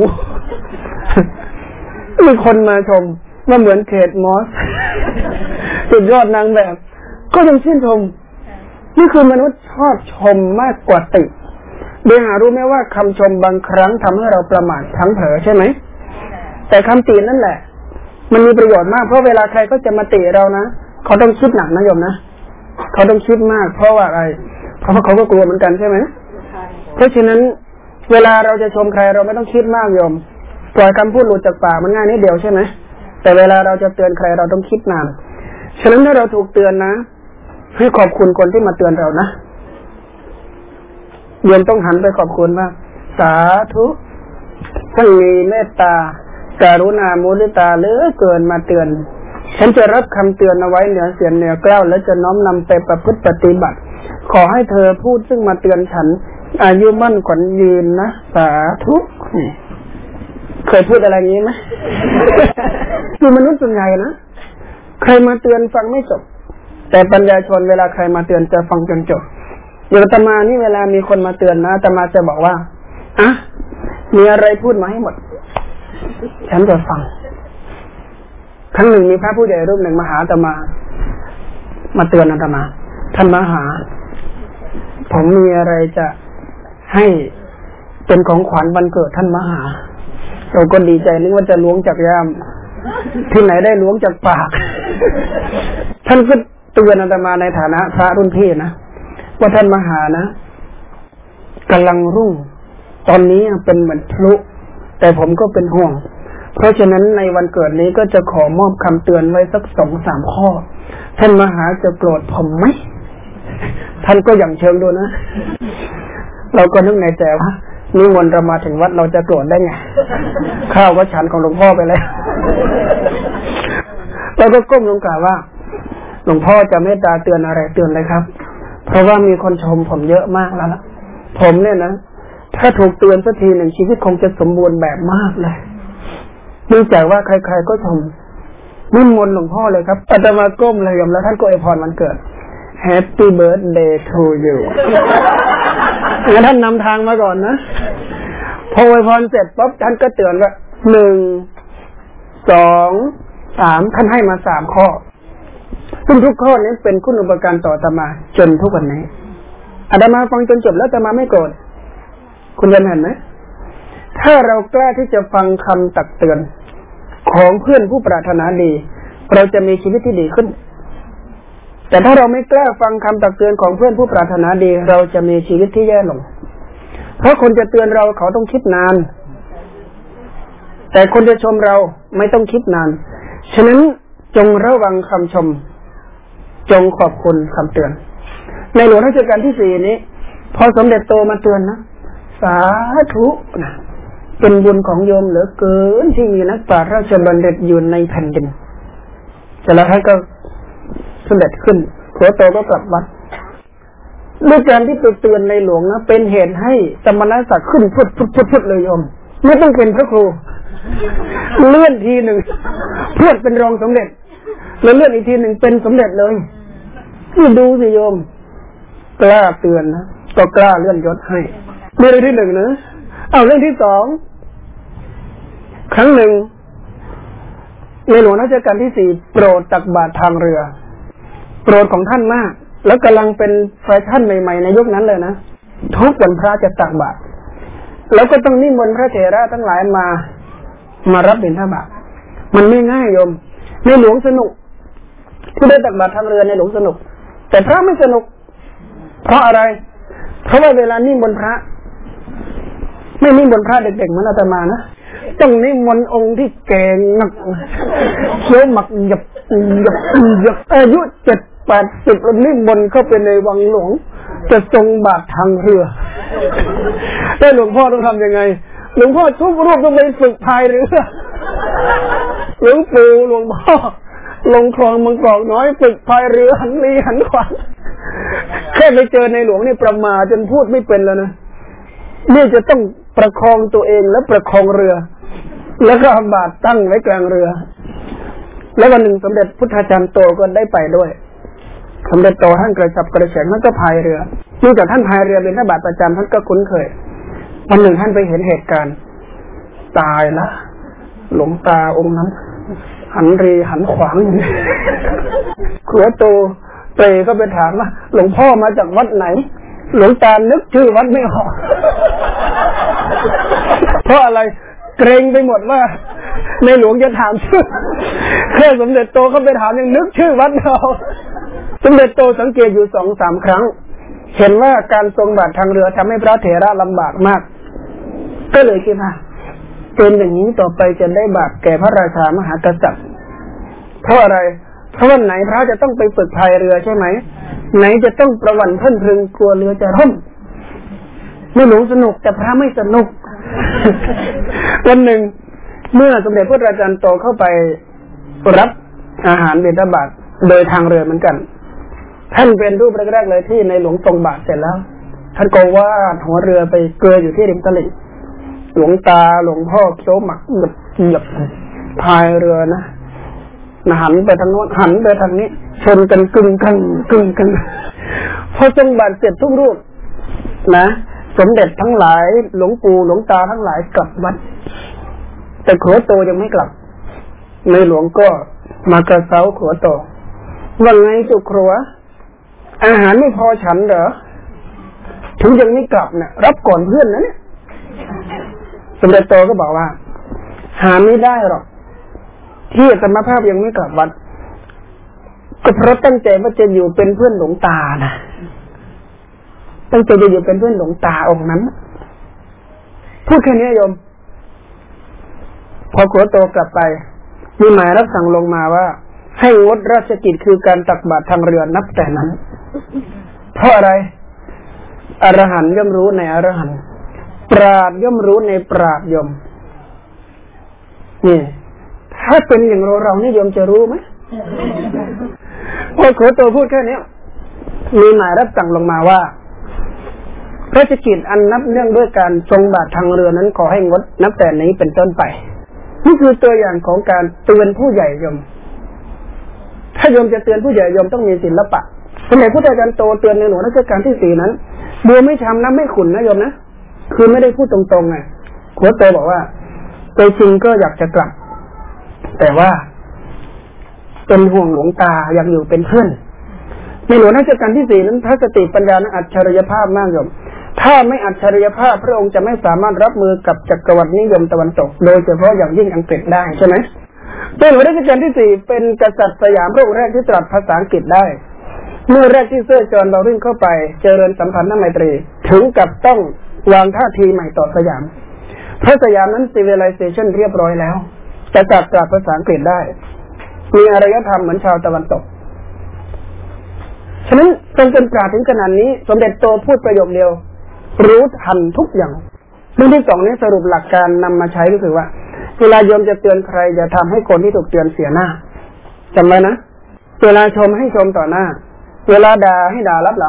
มีคนมาชมว่าเหมือนเขตมอสสุดยอดนางแบบก็ยังชื่นชมนี่คือมนุษย์ชอบชมมากกว่าติโดยหารู้ไหมว่าคำชมบางครั้งทำให้เราประมาททั้งเผลอใช่ไหมแต่คำตินั่นแหละมันมีประโยชน์มากเพราะเวลาใครก็จะมาติเรานะเขาต้องคิดหนักนะโยมนะเขาต้องคิดมากเพราะว่าอะไรเพราะเขาก็กลัวเหมือนกันใช่ไหมเพราะฉะนั้นเวลาเราจะชมใครเราไม่ต้องคิดมากโยมปล่อยคำพูดหลุดจากปากมันง่ายนิดเดียวใช่ไหมแต่เวลาเราจะเตือนใครเราต้องคิดนานฉะนั้นถ้าเราถูกเตือนนะให้ขอบคุณคนที่มาเตือนเรานะโยมต้องหันไปขอบคุณว่าสาธุท่านมีเมตตาการุณามุทิตาเหลือเกินมาเตือนฉันจะรับคำเตือนเอาไว้เหนือเสียงเหนือแก้วและจะน้อมนำไปประพฤติปฏิบัติขอให้เธอพูดซึ่งมาเตือนฉันอายุมั่นขวัญยืนนะสาธุเคยพูดอะไรงี้ไหมคือมนุษย์ส่วนใหญ่นะใครมาเตือนฟังไม่จบแต่ปัญญาชนเวลาใครมาเตือนจะฟังจนจบอย่างอาตมานี่เวลามีคนมาเตือนนะอาตมาจะบอกว่ามีอะไรพูดมาให้หมดฉันจะฟังครั้งหนึ่งมีพระผู้ใหญ่รูปหนึ่งมาหาอาตมาเตือนอาตมาท่านมาหาผมมีอะไรจะให้เป็นของขวัญวันเกิดท่านมาหาเราก็ดีใจนึกว่าจะล้วงจากย่ามที่ไหนได้ล้วงจากปากท่านก็เตือนอาตมาในฐานะพระรุ่นพี่นะว่าท่านมหานะกำลังรุ่งตอนนี้เป็นเหมือนพลุแต่ผมก็เป็นห่วงเพราะฉะนั้นในวันเกิดนี้ก็จะขอมอบคำเตือนไว้สัก 2-3 ข้อท่านมหาจะโกรธผมไหมท่านก็อย่างเชิงดูนะเราก็นึกในใจว่านิมนต์เรามาถึงวัดเราจะโกรธได้ไงข้าวว่าฉันของหลวงพ่อไปเลยเราก็ก้มลงกราบว่าหลวงพ่อจะเมตตาเตือนอะไรเตือนเลยครับเพราะว่ามีคนชมผมเยอะมากแล้วล่ะผมเนี่ยนะถ้าถูกเตือนสักทีหนึ่งชีวิตคงจะสมบูรณ์แบบมากเลยเนื่องจากว่าใครๆก็ชมนิมนต์หลวงพ่อเลยครับอาตมาก้มเลยแล้วท่านก็อวยพรวันเกิด Happy Birthday to you งั้นท่านนำทางมาก่อนนะพออวยพรเสร็จปั๊บท่านก็เตือนว่า 1 2 3ท่านให้มา3ข้อซึ่งทุกข้อนี้เป็นคุณอุปการต่ออาตมาจนทุกวันนี้อาตมาฟังจนจบแล้วอาตมาไม่โกรธคุณยันเห็นไหมถ้าเรากล้าที่จะฟังคำตักเตือนของเพื่อนผู้ปรารถนาดีเราจะมีชีวิตที่ดีขึ้นแต่ถ้าเราไม่กล้าฟังคำตักเตือนของเพื่อนผู้ปรารถนาดีเราจะมีชีวิตที่แย่ลงเพราะคนจะเตือนเราเขาต้องคิดนานแต่คนจะชมเราไม่ต้องคิดนานฉะนั้นจงระวังคำชมจงขอบคุณคำเตือนในหลวงรัชกาลที่4นี้พอสมเด็จโตมาเตือนนะสาธุนะเป็นบุญของโยมเหลือเกินที่มีนักปราชญ์ราชบัณฑิตอยู่ในแผ่นดินแต่แล้วท่านก็สำเร็จขึ้นหัวโตก็กลับวัดด้วยการที่ไปเตือนในหลวงนะเป็นเหตุให้สมณศักดิ์ขึ้นพุทธเลยโยมไม่ต้องเป็นพระครูเลื่อนทีหนึ่งเพื่อเป็นรองสมเด็จแล้วเลื่อนอีกทีหนึ่งเป็นสมเด็จเลยนี่ดูสิโยมกล้าเตือนนะก็กล้าเลื่อนยศให้เรื่องที่1นะเอาเรื่องที่2ครั้งหนึ่งในหลวงรัชกาลที่4โปรดตักบาตรทางเรือโปรดของท่านมากแล้วกำลังเป็นแฟชั่นใหม่ๆในยุคนั้นเลยนะทุกวันพระจะตักบาตรแล้วก็ต้องนิมนต์พระเถระทั้งหลายมารับบิณฑบาตมันไม่ง่ายโยมในหลวงสนุกที่ได้ตักบาตรทางเรือในหลวงสนุกแต่พระไม่สนุกเพราะอะไรเพราะว่าเวลานิมนต์พระไม่นิมนต์พระเด็กๆเหมือนอาตมานะต้องนิมนต์องค์ที่แก่หนักเคี้ยวหมักหยับอายุ70-80นิมนต์เข้าไปในวังหลวงจะทรงบาตรทางเรือแต่หลวงพ่อต้องทำยังไงหลวงพ่อทุกรูปต้องไปฝึกพายเรือหลวงปู่หลวงพ่อลงคลองบางกอกน้อยฝึกพายเรือหันลีหันขวาแค่ไปเจอในหลวงนี่ประมาทจนพูดไม่เป็นแล้วนะนี่จะต้องประคองตัวเองและประคองเรือแล้วก็บาตรตั้งไว้กลางเรือแล้ววันหนึ่งสมเด็จพุทธาจารย์โตก็ได้ไปด้วยสมเด็จโตท่านกระฉับกระเฉงท่านก็พายเรือเนื่องจากท่านพายเรือเป็นพระบาทประจำท่านก็คุ้นเคยวันหนึ่งท่านไปเห็นเหตุการณ์ตายละหลวงตาองค์นั้นหันรีหันขวางอยู่ขัวโตเปรก็ไปถามว่าหลวงพ่อมาจากวัดไหนหลวงตานึกชื่อวัดไม่ออกเพราะอะไรเกรงไปหมดว่าในหลวงจะถามชื่อแค่สมเด็จโตเขาไปถามยังนึกชื่อวัดเราสมเด็จโตสังเกตอยู่ 2-3 ครั้งเห็นว่าการทรงบาตรทางเรือทำให้พระเถระลำบากมากก็เลยคิดว่าเป็นอย่างนี้ต่อไปจะได้บาปแก่พระราชามหากษัตริย์เพราะอะไรเพราะวันไหนพระจะต้องไปฝึกพายเรือใช่ไหมไหนจะต้องประวัติเพิ่นพึงกลัวเรือจะร่มไม่หลวงสนุกแต่พระไม่สนุกวันหนึ่งเมื่อสมเด็จพระราชาโตเข้าไปรับอาหารบิณฑบาตโดยทางเรือเหมือนกันท่านเป็นรูปแรกๆเลยที่ในหลวงทรงบาตรเสร็จแล้วท่านก็วาดหัวเรือไปเกยอยู่ที่ริมตลิ่งหลวงตาหลวงพ่อเคี้ยวหมักหยับพายเรือนะหันไปทางโน้นหันไปทางนี้ชนกันกึ่งกันพอทรงบาตรเสร็จทุกรูปนะสมเด็จทั้งหลายหลวงปู่หลวงตาทั้งหลายกลับวัดแต่ขัวโตยังไม่กลับในหลวงก็มากระเซ้าขัวโตว่าไงจุครัวอาหารไม่พอฉันเหรอถึงยังไม่กลับเนี่ยรับก่อนเพื่อนนะเนี่ยสมเด็จโตก็บอกว่าหาไม่ได้หรอกที่สมภาพยังไม่กลับวัดก็เพราะตั้งใจว่าจะอยู่เป็นเพื่อนหลวงตานะตั้งใจจะอยู่เป็นเพื่อนหลวงตาองค์นั้นพูดแค่นี้โยมพอขัวโตกลับไปมีหมายรับสั่งลงมาว่าให้งดราชกิจคือการตักบาตรทางเรือนับแต่นั้นเพราะอะไรอรหันต์ย่อมรู้ในอรหันต์ปราชญ์ย่อมรู้ในปราชญ์โยมนี่ถ้าเป็นอย่างเรานี่โยมจะรู้ไหมพอขัวโตพูดแค่นี้มีหมายรับสั่งลงมาว่าราชกิจอันนับเนื่องด้วยการทรงบาตรทางเรือนั้นขอให้งดนับแต่นี้เป็นต้นไปนี่คือตัวอย่างของการเตือนผู้ใหญ่โยมถ้าโยมจะเตือนผู้ใหญ่โยมต้องมีศิลปะสมัยพุทธกาลโตเตือนในหลวงรัชกาลที่4นั้นบัวไม่ช้ำน้ำไม่ขุ่นนะโยมนะคือไม่ได้พูดตรงๆไงขัวโตบอกว่าใจจริงก็อยากจะกลับแต่ว่าเป็นห่วงหลวงตาอยากอยู่เป็นเพื่อนในหลวงรัชกาลที่4นั้นพระสติปัญญาอัจฉริยภาพมากโยมถ้าไม่อัจฉริยภาพพระองค์จะไม่สามารถรับมือกับจักรวรรดินิยมตะวันตกโดยเฉพาะอย่างยิ่งอังกฤษได้ใช่ไหมในหลวงรัชกาลที่4เป็นกษัตริย์สยามพระองค์แรกที่ตรัสภาษาอังกฤษได้เมื่อแรกที่เซอร์จอห์นลอเรนซ์เข้าไปเจริญสัมพันธไมตรีถึงกับต้องวางท่าทีใหม่ต่อสยามเพราะสยามนั้น civilization เรียบร้อยแล้วจะตรัสภาษาอังกฤษได้มีอารยธรรมเหมือนชาวตะวันตกฉะนั้นทรงเป็นปราชญ์ถึงขนาดนี้สมเด็จโตพูดประโยคเดียวรู้ทันทุกอย่างเรื่องที่สองนี้สรุปหลักการนำมาใช้ก็คือว่าเวลาโยมจะเตือนใครอย่าทำให้คนที่ถูกเตือนเสียหน้าจำไว้นะเวลาชมให้ชมต่อหน้าเวลาด่าให้ด่ารับหลัง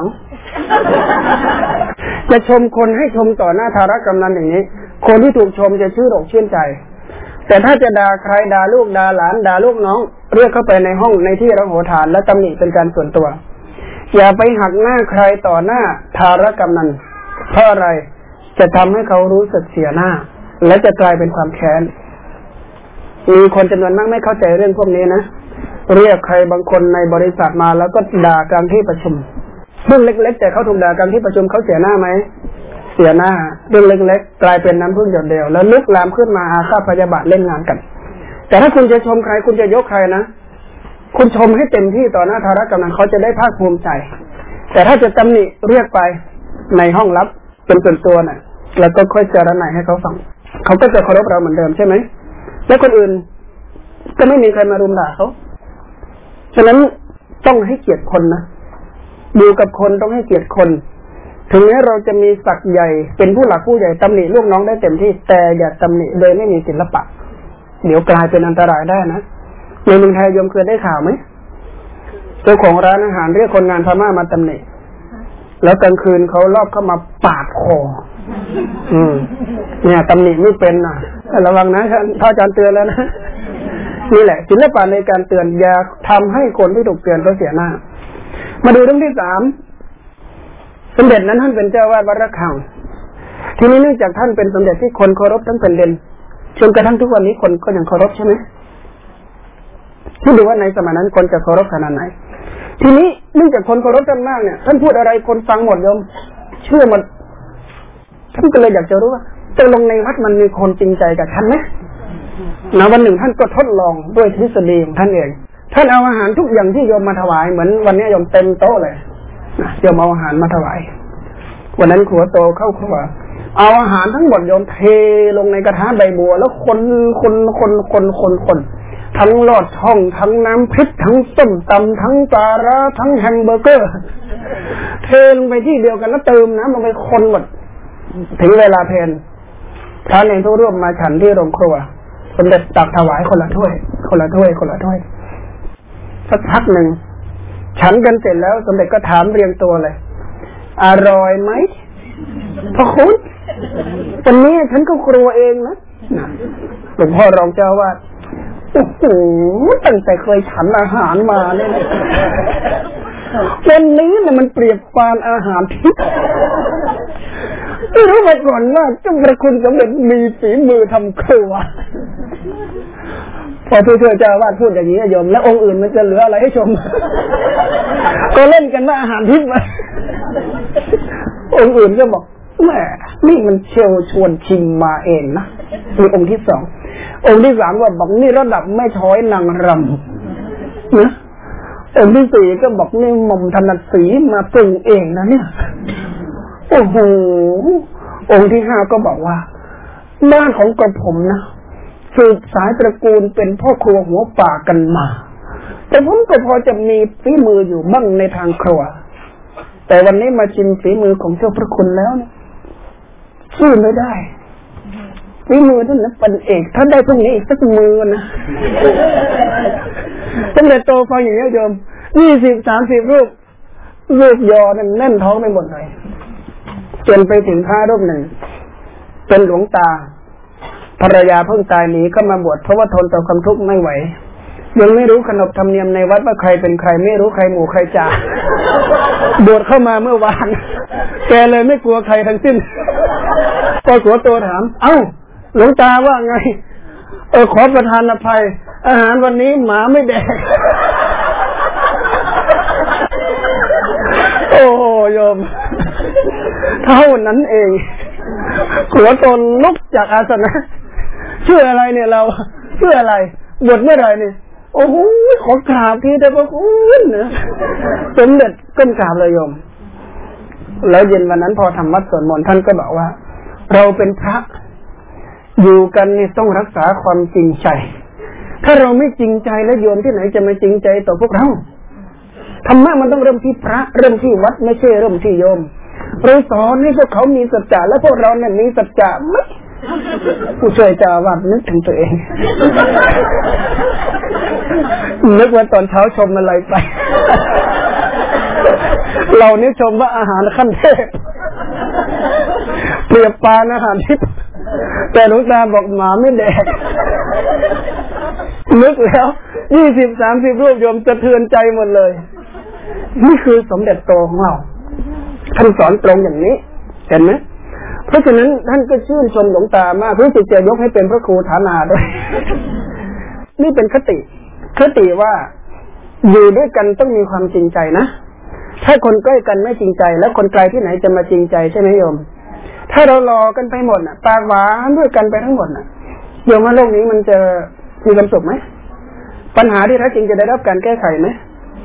จะชมคนให้ชมต่อหน้าธารกำนันอย่างนี้คนที่ถูกชมจะชื่นอกชื่นใจแต่ถ้าจะด่าใครด่าลูกด่าหลานด่าลูกน้องเรียกเข้าไปในห้องในที่ระโหฐานและตำหนิเป็นการส่วนตัวอย่าไปหักหน้าใครต่อหน้าธารกำนันเพราะอะไรจะทำให้เขารู้สึกเสียหน้าและจะกลายเป็นความแค้นมีคนจำนวนมากไม่เข้าใจเรื่องพวกนี้นะเรียกใครบางคนในบริษัทมาแล้วก็ด่ากลางที่ประชุมเรื่องเล็กๆแต่เขาถูกด่ากลางที่ประชุมเขาเสียหน้าไหมเสียหน้าเรื่องเล็กๆกลายเป็นน้ำพึ่งหยดเดียวแล้วลุกลามขึ้นมาอาฆาตพยาบาทเล่นงานกันแต่ถ้าคุณจะชมใครคุณจะยกใครนะคุณชมให้เต็มที่ต่อหน้าธารกำนันเขาจะได้ภาคภูมิใจแต่ถ้าจะตำหนิเรียกไปในห้องลับเป็นส่วนตัวน่ะแล้วก็ค่อยเจรนายให้เขาฟังเขาก็จะเคารพเราเหมือนเดิมใช่ไหมแล้วคนอื่นก็ไม่มีใครมารุมด่าเขาฉะนั้นต้องให้เกียรติคนนะดูกับคนต้องให้เกียรติคนถึงแม้เราจะมีศักดิ์ใหญ่เป็นผู้หลักผู้ใหญ่ตำหนิลูกน้องได้เต็มที่แต่อย่าตำหนิโดยไม่มีศิลปะเดี๋ยวกลายเป็นอันตรายได้นะในเมืองไทยโยมเคยได้ข่าวไหมเจ้าของร้านอาหารเรียกคนงานพม่ามาตำหนิแล้วกลางคืนเขาลอบเข้ามาปาดคอเนี่ยตำหนิไม่เป็นนะระวังนะท่านอาจารย์เตือนแล้วนะนี่แหละศิลปะในการเตือนอย่าทำให้คนที่ถูกเตือนเขาเสียหน้ามาดูเรื่องที่3สมเด็จนั้นท่านเป็นเจ้าวาดวัดระฆังทีนี้เนื่องจากท่านเป็นสมเด็จที่คนเคารพทั้งแผ่นดินจนกระทั่งทุกวันนี้คนก็ยังเคารพใช่ไหมที่ดูว่าในสมัยนั้นคนจะเคารพขนาดไหนทีนี้เนื่องจากคนเคารพท่านมากเนี่ยท่านพูดอะไรคนฟังหมดโยมเชื่อหมดท่านก็เลยอยากจะรู้ว่าตกลงในวัดมันมีคนจริงใจกับท่านไหมวันหนึ่งท่านก็ทดลองด้วยทฤษฎีของท่านเองท่านเอาอาหารทุกอย่างที่โยมมาถวายเหมือนวันนี้โยมเต็มโต๊ะเลยโยมเอาอาหารมาถวายวันนั้นขัวโตเข้าครัวเอาอาหารทั้งหมดโยมเทลงในกระทะใบบัวแล้วคนทั้งลอดช่องทั้งน้ำพริกทั้งส้มตำทั้งปลาร้าทั้งแฮมเบอร์เกอร์เทลงไปที่เดียวกันแล้วเติมน้ำลงไปคนหมดถึงเวลาเพลพระเนรทุกรูปมาฉันที่โรงครัวสมเด็จตักถวายคนละถ้วยสักพักหนึ่งฉันกันเสร็จแล้วสมเด็จก็ถามเรียงตัวเลยอร่อยไหมพระคุณวันนี้ฉันก็ครัวเองนะหลวงพ่อรองเจ้าวาดโอ้โหตั้งแต่เคยฉันอาหารมาเนี่ยวันนี้มันเปรียบปานอาหารทิพย์ไม่รู้มาก่อนว่าเจ้าพระคุณสมเด็จมีฝีมือทำครัวพอผู้ช่วยเจ้าวาดพูดอย่างนี้โยมแล้วองค์อื่นมันจะเหลืออะไรให้ชมก็เล่นกันว่าอาหารทิพย์องค์อื่นก็บอกแหมนี่มันเชลชวนชิมมาเองนะมีองค์ที่2องค์ที่3ว่าบอกนี่ระดับแม่ช้อยนางรำนะองค์ที่สี่ก็บอกนี่หม่อมถนัดสีมาปรุงเองนะเนี่ยโอ้โหองค์ที่ห้าก็บอกว่าบ้านของกระผมนะสืบสายตระกูลเป็นพ่อครัวหัวป่ากันมาแต่ผมก็พอจะมีฝีมืออยู่บ้างในทางครัวแต่วันนี้มาชิมฝีมือของเจ้าพระคุณแล้วเนี่ยสู้ไม่ได้ฝีมือท่านนะเป็นเอกท่านได้พวกนี้อีกสักมือนะตั้งแต่โตฟังอย่างนี้โยม20-30รูปยอนั่นแน่นท้องไปหมดเลยจนไปถึงพระรูปหนึ่งเป็นหลวงตาภรรยาเพิ่งตายหนีก็มาบวชเพราะว่าทนต่อความทุกข์ไม่ไหวยังไม่รู้ขนบธรรมเนียมในวัดว่าใครเป็นใครไม่รู้ใครหมู่ใครจ่าบวชเข้ามาเมื่อวานแกเลยไม่กลัวใครทั้งสิ้นพอหัวโตถามเอ้าหลวงตาว่าไงขอประทานอภัยอาหารวันนี้หมาไม่แดกโอ้โยมเท่านั้นเองหัวโตลุกจากอาสนะชื่ออะไรเนี่ยเราชื่ออะไรบวชเมื่อไรเนี่ยโอ้โหขอกราบทีแต่พระคุณนะสมเด็จก้มกราบเลยโยมแล้วเย็นวันนั้นพอทำวัดสวดมนต์ท่านก็บอกว่าเราเป็นพระอยู่กันนี่ต้องรักษาความจริงใจถ้าเราไม่จริงใจแล้วโยมที่ไหนจะมาจริงใจต่อพวกเราธรรมะมันต้องเริ่มที่พระเริ่มที่วัดไม่ใช่เริ่มที่โยมเราสอนให้พวกเขามีสัจจะและพวกเราเนี่ยมีสัจจะไหมผู้ช่วยเจ้าอาวาสนึกถึงตัวเองนึกว่าตอนเช้าชมอะไรไปเรานี่ชมว่าอาหารขั้นเทพเปรียบปานอาหารทิพย์แต่หลวงตาบอกหมาไม่แดกนึกแล้ว20-30รูปโยมสะเทือนใจหมดเลยนี่คือสมเด็จโตของเราท่านสอนตรงอย่างนี้เห็นไหมเพราะฉะนั้นท่านก็ชื่นชมหลวงตามากรู้สึกจะยกให้เป็นพระครูฐานาด้วยนี่เป็นคติว่าอยู่ด้วยกันต้องมีความจริงใจนะถ้าคนใกล้กันไม่จริงใจแล้วคนไกลที่ไหนจะมาจริงใจใช่ไหมโยมถ้าเรารอกันไปหมดน่ะปากหวานด้วยกันไปทั้งหมดน่ะโยมว่าโลกนี้มันจะมีความสุขไหมปัญหาที่แท้จริงจะได้รับการแก้ไขไหม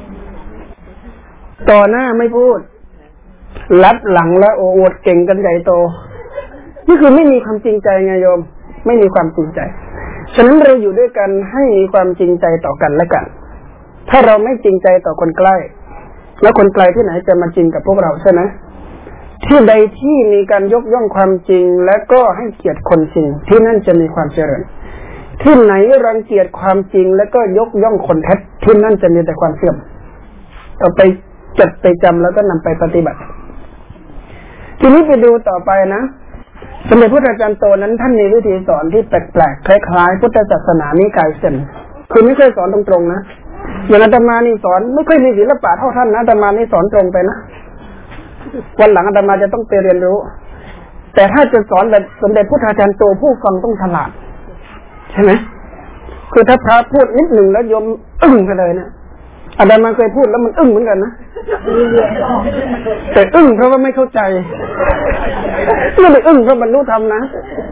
ต่อหน้าไม่พูดลับหลังแล้วโอวดเก่งกันใหญ่โตนี่คือไม่มีความจริงใจไงโยมไม่มีความจริงใจฉะนั้นเราอยู่ด้วยกันให้มีความจริงใจต่อกันและกันถ้าเราไม่จริงใจต่อคนใกล้แล้วคนไกลที่ไหนจะมาจริงกับพวกเราใช่ไหมที่ใดที่มีการยกย่องความจริงและก็ให้เกียรติคนจริงที่นั่นจะมีความเจริญที่ไหนรังเกียจความจริงแล้วก็ยกย่องคนเท็จที่นั่นจะมีแต่ความเสื่อมเอาไปจดไปจำแล้วก็นำไปปฏิบัติทีนี้ไปดูต่อไปนะสมเด็จพระอาจารย์โตนั้นท่านมีวิธีสอนที่แปลกๆคล้ายๆพุทธศาสนานิกายเซนคือไม่เคยสอนตรงๆนะอย่างอาตมานี่สอนไม่ค่อยมีศิลปะเท่าท่านนะอาตมานี่สอนตรงไปนะวันหลังอาตมาจะต้องไปเรียนรู้แต่ถ้าจะสอนแบบสมเด็จพระอาจารย์โตผู้ฟังต้องฉลาดใช่ไหมคือถ้าพระพูดนิดหนึ่งแล้วโยมอึ้งไปเลยนะอาตมาเคยพูดแล้วมันอึ้งเหมือนกันนะแต่อึ้งเพราะว่าไม่เข้าใจไม่ได้อึ้งเพราะบรรลุธรรมนะ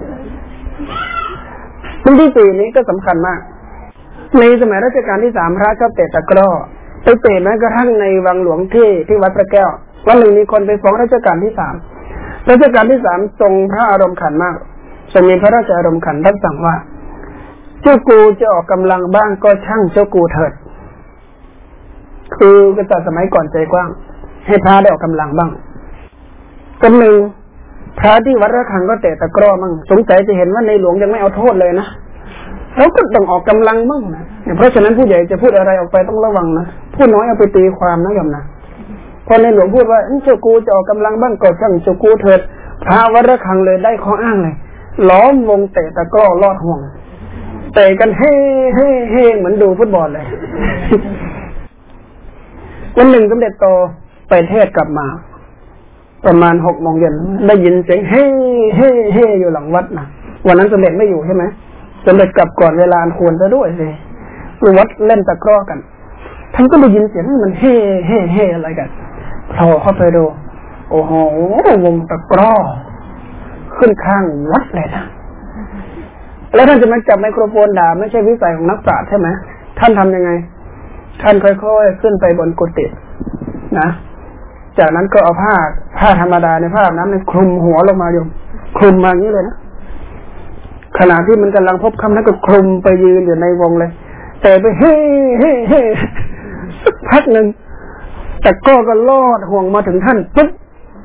วันที่สี่นี้ก็สำคัญมากในสมัยรัชกาลที่3พระชอบเตะตะกร้อไปเตะแม้กระทั่งในวังหลวงที่วัดพระแก้ววันหนึ่งมีคนไปฟ้องรัชกาลที่3รัชกาลที่3ทรงพระอารมณ์ขันมากทรงมีพระราชอารมณ์ขันท่านสั่งว่าเจ้ากูจะออกกำลังบ้างก็ช่างเจ้ากูเถิดคือกษัตริย์สมัยก่อนใจกว้างให้พระได้ออกกำลังบ้างคนหนึ่งพระที่วัดระฆังก็เตะตะกร้อมั่งสงสัยจะเห็นว่าในหลวงยังไม่เอาโทษเลยนะแล้วก็ต้องออกกำลังบ้างนะเพราะฉะนั้นผู้ใหญ่จะพูดอะไรออกไปต้องระวังนะผู้น้อยเอาไปตีความนะโยมนะพอในหลวงพูดว่าเจ้ากูจะออกกำลังบ้างก็ช่างเจ้ากูเถิดพระวัดระฆังเลยได้ข้ออ้างเลยล้อมวงเตะตะกร้อลอดห่วงเตะกันเฮ่เหมือนดูฟุตบอลเลยวันหนึ่งสมเด็จโตไปเทศกลับมาประมาณ6 โมงเย็นได้ยินเสียงเฮ่อยู่หลังวัดนะวันนั้นสมเด็จไม่อยู่ใช่ไหมสมเด็จกลับก่อนเวลาควรจะด้วยสิวัดเล่นตะกร้อกันท่านก็ได้ยินเสียงมันเฮ่อะไรกันพอเข้าไปดูโอ้โหวงตะกร้อขึ้นข้างวัดเลยนะแล้วท่านจะมาจับไมโครโฟนด่าไม่ใช่วิสัยของนักปราชญ์ใช่ไหมท่านทำยังไงท่านค่อยๆขึ้นไปบนกุฏินะจากนั้นก็เอาผ้าธรรมดาในผ้านั้นคลุมหัวลงมาโยมคลุมมาอย่างนี้เลยนะขณะที่มันกำลังพบค่ำนั้นก็คลุมไปยืนอยู่ในวงเลยแต่ไปเฮ้สักพักหนึ่งแต่ก็ลอดห่วงมาถึงท่านปุ๊บ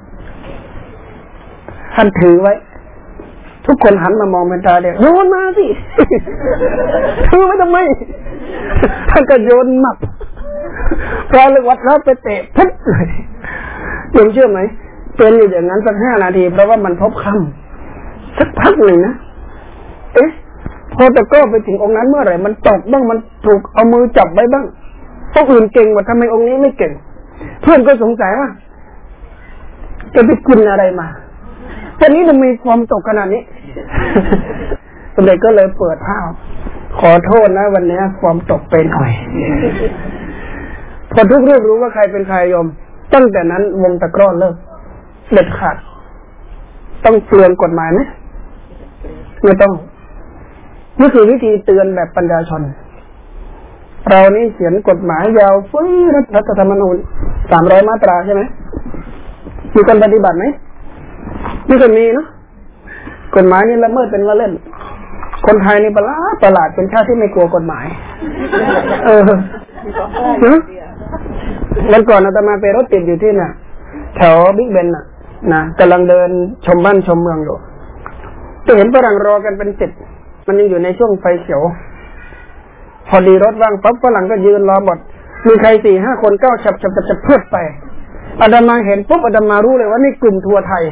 ท่านถือไว้ทุกคนหันมามองเป็นตาเดียวโยนมาสิถือไว้ทำไมท่านก็โยนหมับพระลูกวัดรับไปเตะปุ๊บเลยโยมเชื่อไหมเป็นอยู่อย่างนั้นสัก5 นาทีเพราะว่ามันพบค่ำสักพักหนึ่งนะพอตะก้อไปถึงองค์นั้นเมื่อไหร่มันตกบ้างมันถูกเอามือจับไว้บ้างองค์อื่นเก่งว่าทำไมองค์นี้ไม่เก่งเพื่อนก็สงสัยว่าจะไปกินอะไรมาวันนี้มันมีความตกขนาดนี้สมเด็จก็เลยเปิดผ้าขอโทษนะวันนี้ความตกไปหน่อยพอทุกรูปรู้ว่าใครเป็นใครโยมตั้งแต่นั้นวงตะกร้อเลิกเด็ดขาดต้องเตือนกฎหมายไหมไม่ต้องนี่คือวิธีเตือนแบบปัญญาชนเรานี่เขียนกฎหมายยาวฟุ้ยรัฐธรรมนูญ300 มาตราใช่ไหมมีการปฏิบัติไหมนี่ก็มีเนาะกฎหมายนี่ละเมิดเป็นว่าเล่นคนไทยนี่ประหลาดเป็นชาติที่ไม่กลัวกฎหมายวันก่อนอาตมาไปรถติดอยู่ที่น่ะแถวบิ๊กเบนน่ะนะกำลังเดินชมบ้านชมเมืองอยู่จะเห็นฝรั่งรอกันเป็น10มันยังอยู่ในช่วงไฟเขียวพอดีรถว่างปั๊บฝรั่งก็ยืนรอหมดมีใคร 4-5 คนก้าวฉับเพื่อไปอาตมาเห็นปุ๊บอาตมารู้เลยว่านี่กลุ่มทัวร์ไทย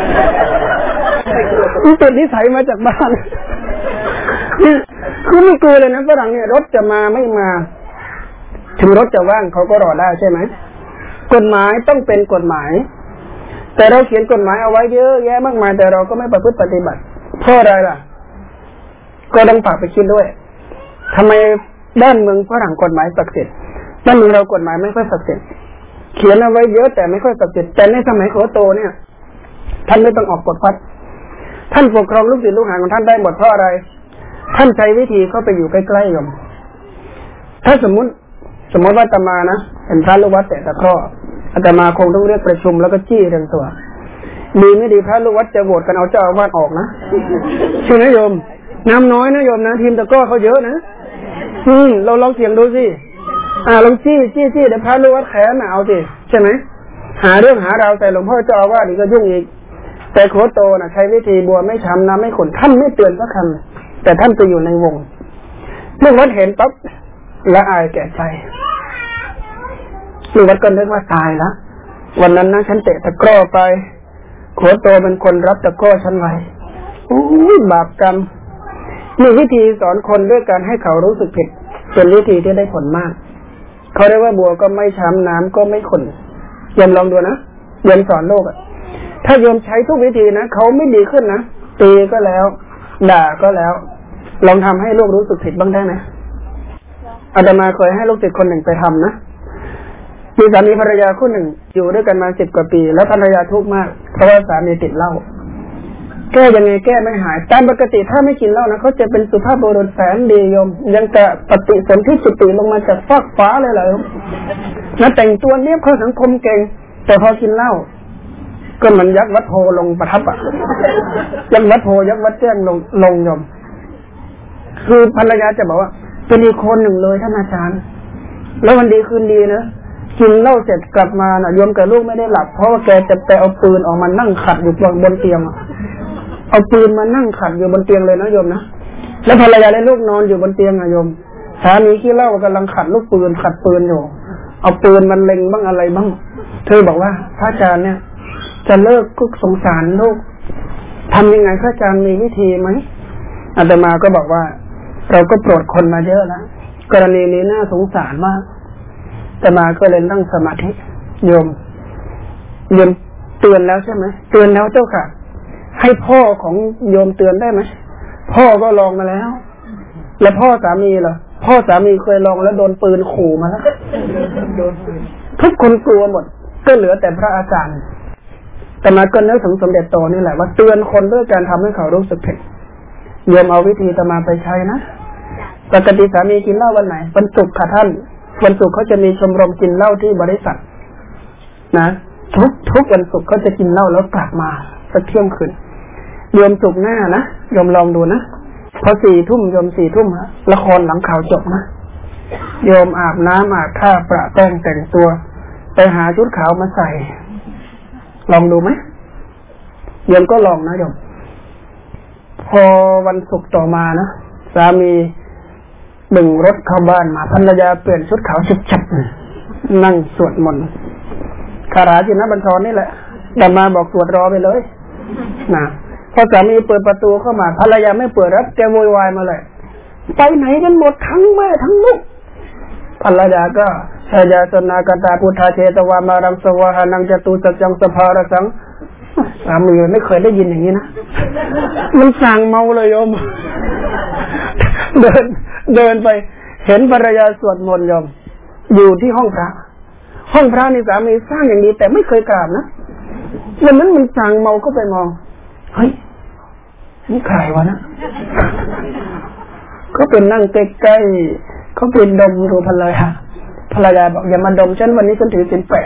นี่เป็นนิสัยมาจากบ้านนี่คือไม่กลัวเลยนะฝรั่งเนี่ยรถจะมาไม่มาถึงรถจะว่างเขาก็รอได้ใช่ไหมกฎหมายต้องเป็นกฎหมายแต่เราเขียนกฎหมายเอาไว้เยอะแยะมากมายแต่เราก็ไม่ประพฤติปฏิบัติเพราะอะไรล่ะก็ต้องฝากไปคิดด้วยทำไมด้านเมืองฝรั่งกฎหมายศักดิ์สิทธิ์ด้านเมืองเรากฎหมายไม่ค่อยศักดิ์สิทธิ์เขียนเอาไว้เยอะแต่ไม่ค่อยศักดิ์สิทธิ์แต่ในสมัยโคโตเนี่ยท่านไม่ต้องออกกฎพัดท่านปกครองลูกศิษย์ลูกหาของท่านได้หมดเพราะอะไรท่านใช้วิธีเข้าไปอยู่ใกล้ๆโยมถ้าสมมุติว่าอาตมานะเป็นพระลูกวัดแต่ตะคร่ออาตมาคงต้องเรียกประชุมแล้วก็จี้เรื่องตัวดีไม่ดีพระลูกวัดจะโหวตกันเอาเจ้าอาวาสออกนะใช่ไหมโยมน้ำน้อยนะโยมนะทีมตะก้อเขาเยอะนะเราลองเสี่ยงดูสิลองจี้เดี๋ยวพระลูกวัดแขนหนาวสิใช่ไหมหาเรื่องหาราวใส่หลวงพ่อเจ้าอาวาสนี่ก็ยุ่งอีกแต่โคโตนะใช้วิธีบัวไม่ช้ำน้ำไม่ขุ่นท่านไม่เตือนสักคำแต่ท่านไปอยู่ในวงลูกวัดเห็นปั๊บละอายแก่ใจลูกวัดก็นึกว่าตายแล้ววันนั้นนะฉันเตะตะกร้อไปโคโตเป็นคนรับตะกร้อฉันไว้บาปกรรมนี่วิธีสอนคนด้วยการให้เขารู้สึกผิดเป็นวิธีที่ได้ผลมากเขาเรียกว่าบัวก็ไม่ช้ำน้ำก็ไม่ขุ่นโยมลองดูนะโยมสอนโลกถ้าโยมใช้ทุกวิธีนะเขาไม่ดีขึ้นนะตีก็แล้วด่าก็แล้วลองทำให้ลูกรู้สึกผิดบ้างได้ไหมอาตมาเคยให้ลูกศิษย์คนหนึ่งไปทำนะมีสามีภรรยาคู่หนึ่งอยู่ด้วยกันมา10 กว่าปีแล้วภรรยาทุกข์มากเพราะว่าสามีติดเหล้าแก้ยังไงแก้ไม่หายตามปกติถ้าไม่กินเหล้านะเขาจะเป็นสุภาพบุรุษแสนดีโยมยังจะปฏิสนธิจิตติลงมาจากฟากฟ้าเลยเหรอนะแต่งตัวเนี้ยเข้าสังคมเก่งแต่พอกินเหล้าก็เหมือนยักษ์วัดโพลงประทับยักษ์วัดโพยักษ์วัดแจ้งลงโยมคือภรรยาจะบอกว่าเป็นอีกคนหนึ่งเลยท่านอาจารย์แล้ววันดีคืนดีนะกินเหล้าเสร็จกลับมาโยมกับลูกไม่ได้หลับเพราะว่าแกจะไปเอาปืนออกมานั่งขัดอยู่บนเตียงเอาปืนมานั่งขัดอยู่บนเตียงเลยนะโยมนะแล้วภรรยาและลูกนอนอยู่บนเตียงโยมสามีขี้เหล้ากำลังขัดลูกปืนขัดปืนอยู่เอาปืนมันเล็งบ้างอะไรบ้างเธอบอกว่าพระอาจารย์เนี่ยจะเลิกก็สงสารลูกทำยังไงพระอาจารย์มีวิธีไหมอาตมาก็บอกว่าเราก็โปรดคนมาเยอะแล้วกรณีนี้น่าสงสารมากอาตมาก็เลยนั่งสมาธิโยมเตือนแล้วใช่ไหมเตือนแล้วเจ้าค่ะให้พ่อของโยมเตือนได้ไหมพ่อก็ลองมาแล้วแล้วพ่อสามีล่ะพ่อสามีเคยลองแล้วโดนปืนขู่มาแล้วทุกคนกลัวหมดก็เหลือแต่พระอาจารย์แต่มาก็นึกถึงสมเด็จโตนี่แหละว่าเตือนคนด้วยการทำให้เขารู้สึกผิดโยมเอาวิธีตมาไปใช้นะปกติสามีกินเหล้าวันไหนวันศุกร์ค่ะท่านวันศุกร์เขาจะมีชมรมกินเหล้าที่บริษัทนะทุกวันศุกร์เขาจะกินเหล้าแล้วกลับมาสักเที่ยงคืนโยมศุกร์หน้านะโยมลองดูนะพอ4 ทุ่มโยม4 ทุ่มละครหลังข่าวจบนะโยมอาบน้ำอาบท่าประแป้งแต่งตัวไปหาชุดขาวมาใส่ลองดูไหมโยมก็ลองนะโยมพอวันศุกร์ต่อมานะสามีดึงรถเข้าบ้านมาภรรยาเปลี่ยนชุดขาวฉับๆนั่งสวดมนต์คาถาจินบัญชรนี่แหละแต่มาบอกสวดรอไปเลยนะพอสามีเปิดประตูเข้ามาภรรยาไม่เปิดรับแกโวยวายมาเลยไปไหนกันหมดทั้งแม่ทั้งลูกภรรยาก็ชายาสนากตาพุทธาเชตวามารังสวาหานังจตุสัจจังสภารสังสามีไม่เคยได้ยินอย่างนี้นะมันสั่งเมาเลยโยมเดินไปเห็นภรรยาสวดมนต์โยมอยู่ที่ห้องพระนี่สามีสร้างอย่างดีแต่ไม่เคยกราบนะวันนั้นมันสั่งเมาก็ไปมองเฮ้ยนี่ใครวะนะเขาเป็นนั่งใกล้ๆเขาเป็นดมดูภรรยาบอกอย่ามาดมฉันวันนี้ฉันถือศีล 8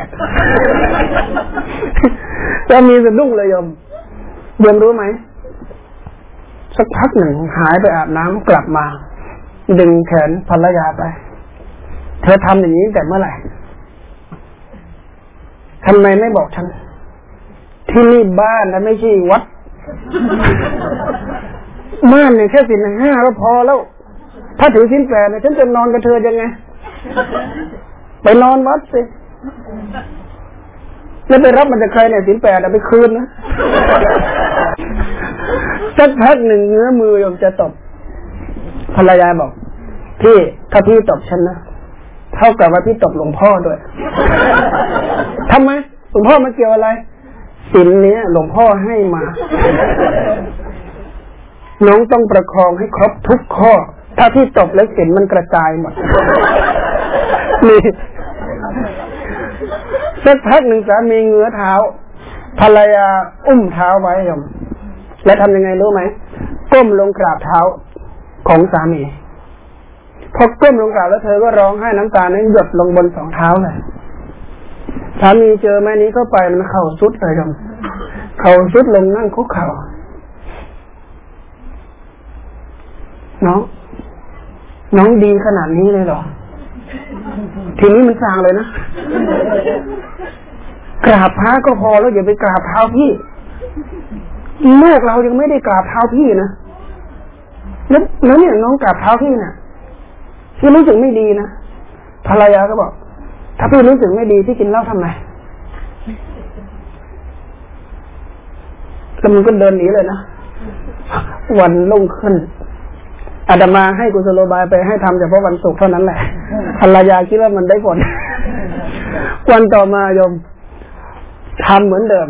จะมีสะดุ้งเลยโยมรู้ไหมสักพักหนึ่งหายไปอาบน้ำกลับมาดึงแขนภรรยาไปเธอทำอย่างนี้แต่เมื่อไหร่ทำไมไม่บอกฉันที่นี่บ้านนะไม่ใช่วัดบ้านเนี่ยแค่ศีล 5ก็พอแล้วถ้าถือศีล 8เนี่ยฉันจะนอนกับเธอยังไงไปนอนวัดสิแล้วไปรับมันจากใครเนี่ยศีล 8เอาไปคืนนะสักพักหนึ่งเงื้อมือโยมจะตบภรรยาบอกพี่ถ้าพี่ตบฉันนะเท่ากับว่าพี่ตบหลวงพ่อด้วยทำไมหลวงพ่อมาเกี่ยวอะไรศีลนี้หลวงพ่อให้มาน้องต้องประคองให้ครบทุกข้อถ้าพี่ตบแล้วศีลมันกระจายหมดนี่สักพักหนึ่งสามีเงื้อเท้าภรรยาอุ้มเท้าไว้โยมและทำยังไงรู้ไหมก้มลงกราบเท้าของสามีพอก้มลงกราบแล้วเธอก็ร้องไห้น้ำตาหยดลงบน2 เท้าเลยสามีเจอแม่นี้เข้าไปมันเข่าสุดเลยโยมเข่าสุดลงนั่งคุกเข่าน้องดีขนาดนี้เลยเหรอทีนี้มันสร้างเลยนะกราบพระก็พอแล้วอย่าไปกราบเท้าพี่ลูกเรายังไม่ได้กราบเท้าพี่นะแล้วเนี่ยน้องกราบเท้าพี่น่ะพี่รู้สึกไม่ดีนะภรรยาก็บอกถ้าพี่รู้สึกไม่ดีพี่กินเหล้าทำไมแล้วมันก็เดินหนีเลยนะวันรุ่งขึ้นอาตมาให้กุศโลบายไปให้ทำเฉพาะวันศุกร์เท่านั้นแหละภรรยาคิดว่ามันได้ผลวันต่อมาโยมทำเหมือนเดิม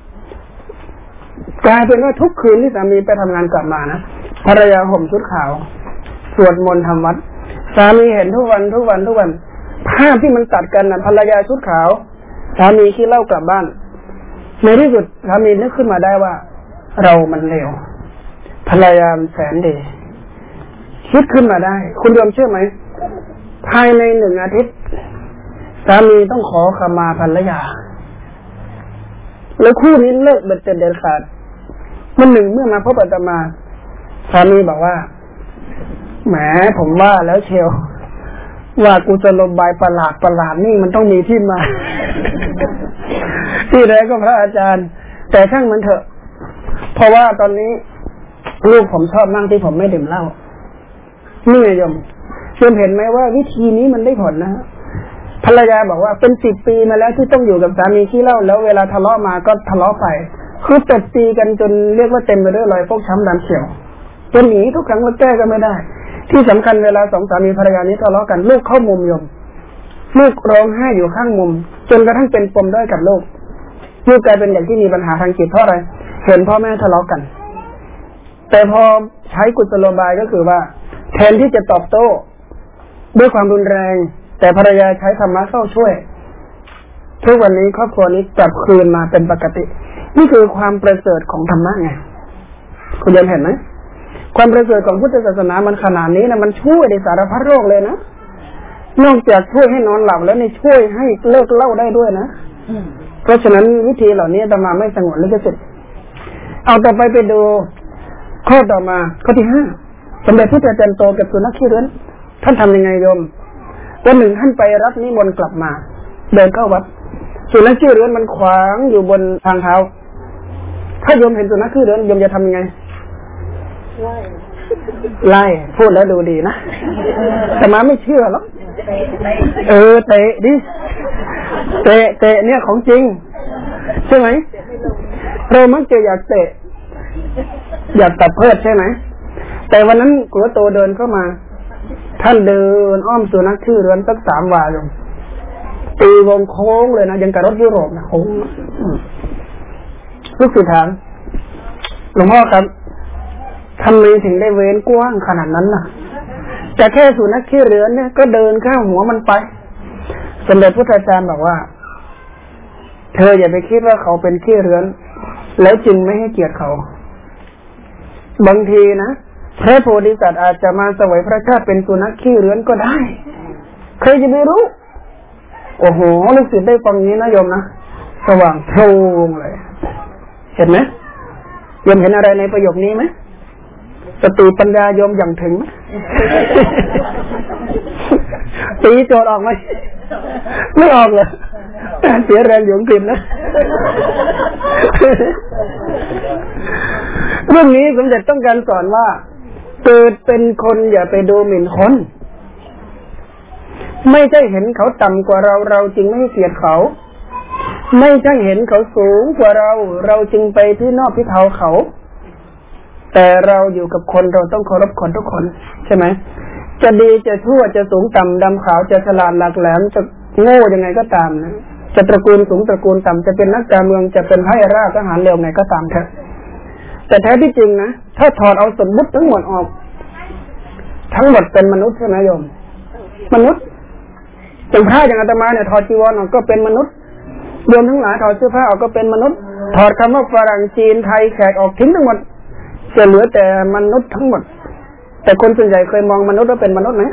กลายเป็นว่าทุกคืนที่สามีไปทำงานกลับมานะภรรยาห่มชุดขาวสวดมนต์ทำวัดสามีเห็นทุกวันภาพที่มันตัดกันนะภรรยาชุดขาวสามีขี้เหล้ากลับบ้านในที่สุดสามีนึกขึ้นมาได้ว่าเรามันเลวภรรยาแสนดีคิดขึ้นมาได้คุณยอมเชื่อไหมภายใน1 อาทิตย์สามีต้องขอขมาภรรยาแล้วคู่นี้เลิกเด็ดขาดมันเมื่อมาพบอาตมาสามีบอกว่าแหมผมว่าแล้วเชียวว่ากุศโลบายประหลาดนี่มันต้องมีที่มาที่แรกก็พระอาจารย์แต่ช่างมันเถอะเพราะว่าตอนนี้ลูกผมชอบมากที่ผมไม่ดื่มเหล้านี่โยมเห็นไหมว่าวิธีนี้มันได้ผลนะภรรยาบอกว่าเป็น10 ปีมาแล้วที่ต้องอยู่กับสามีขี้เหล้าแล้วเวลาทะเลาะมาก็ทะเลาะไปคือตบตีกันจนเรียกว่าเต็มไปด้วยรอยฟกช้ำดำเขียวจนหนีทุกครั้งว่าแก้ก็ไม่ได้ที่สำคัญเวลา2 สามีภรรยานี้ทะเลาะกันลูกเข้ามุมโยมลูกร้องไห้อยู่ข้างมุมจนกระทั่งเป็นปมด้อยกับลูกกลายเป็นอย่างที่มีปัญหาทางจิตเพราะอะไรเห็นพ่อแม่ทะเลาะกันแต่พอใช้กุศโลบายก็คือว่าแทนที่จะตอบโต้ด้วยความรุนแรงแต่ภรรยาใช้ธรรมะเข้าช่วยทุกวันนี้ครอบครัวนี้กลับคืนมาเป็นปกตินี่คือความประเสริฐของธรรมะไงคุณยังเห็นไหมความประเสริฐของพุทธศาสนามันขนาดนี้นะมันช่วยในสารพัดโรคเลยนะนอกจากช่วยให้นอนหลับแล้วนี่ช่วยให้เลิกเหล้าได้ด้วยนะเพราะฉะนั้นวิธีเหล่านี้อาตมาไม่สงวนลิขสิทธิ์เอาต่อไปดูข้อต่อมาข้อที่5สมเด็จพระจันทร์โตกับสุนัขขี้เรื้อนท่านทำยังไงโยมวันหนึ่งท่านไปรับนิมนต์กลับมาเดินเข้าวัดสุนัขขี้เรื้อนมันขวางอยู่บนทางเท้าถ้าโยมเห็นสุนัขขี้เรื้อนโยมจะทำยังไงไล่พูดแล้วดูดีนะแต่มาไม่เชื่อหรอกเตะดิเตะเนี่ยของจริงใช่ไหมเรามักจะอยากเตะอยากตัดเพิดใช่ไหมแต่วันนั้นกัวโตเดินเข้ามาท่านเดินอ้อมสุนัขขี้เรื้อนสัก3 วาโยมตีวงโค้งเลยนะยังกับรถยุโรปนะโค้งลูกศิษย์ถามหลวงพ่อครับทำไมถึงได้เว้นกว้างขนาดนั้นน่ะแต่แค่สุนัขขี้เรื้อนเนี่ยก็เดินข้ามหัวมันไปสมเด็จพุทธาจารย์บอกว่าเธออย่าไปคิดว่าเขาเป็นขี้เรื้อนแล้วจึงไม่ให้เกียรติเขาบางทีนะพระโพธิสัตว์อาจจะมาเสวยพระชาติเป็นสุนัขขี้เรื้อนก็ได้ใครจะไม่รู้โอ้โหลูกศิษย์ได้ฟังนี้นะโยมนะสว่างโพลงเลยเห็นไหมโยมเห็นอะไรในประโยคนี้ไหมสติปัญญาโยมอย่างถึงไหมตีโจทย์ออกไหมไม่ออกเลยเสียแรงอยู่กลิ่นนะเรื่องนี้สมเด็จต้องการสอนว่าเกิดเป็นคนอย่าไปดูหมิ่นคนไม่ใช่เห็นเขาต่ำกว่าเราจึงไม่ให้เกียรติเขาไม่ใช่เห็นเขาสูงกว่าเราจึงไปที่นอกที่เท้าเขาแต่เราอยู่กับคนเราต้องเคารพคนทุกคนใช่ไหมจะดีจะชั่วจะสูงต่ำดำขาวจะฉลาดหลากแหลมจะโง่ยังไงก็ตามนะจะตระกูลสูงตระกูลต่ำจะเป็นนักการเมืองจะเป็นไพร่ราชทหารเร็วไงก็ตามเถอะแต่แท้ที่จริงนะถ้าถอดเอาสมมุติทั้งหมดออกทั้งหมดเป็นมนุษย์ใช่ไหมโยมมนุษย์เป็นพระอย่างอาตมาเนี่ยถอดจีวรออกก็เป็นมนุษย์โยมทั้งหลายถอดเสื้อผ้าออกก็เป็นมนุษย์ถอดคำว่าฝรั่งจีนไทยแขกออกทิ้งทั้งหมดจะเหลือแต่มนุษย์ทั้งหมดแต่คนส่วนใหญ่เคยมองมนุษย์ว่าเป็นมนุษย์ไหม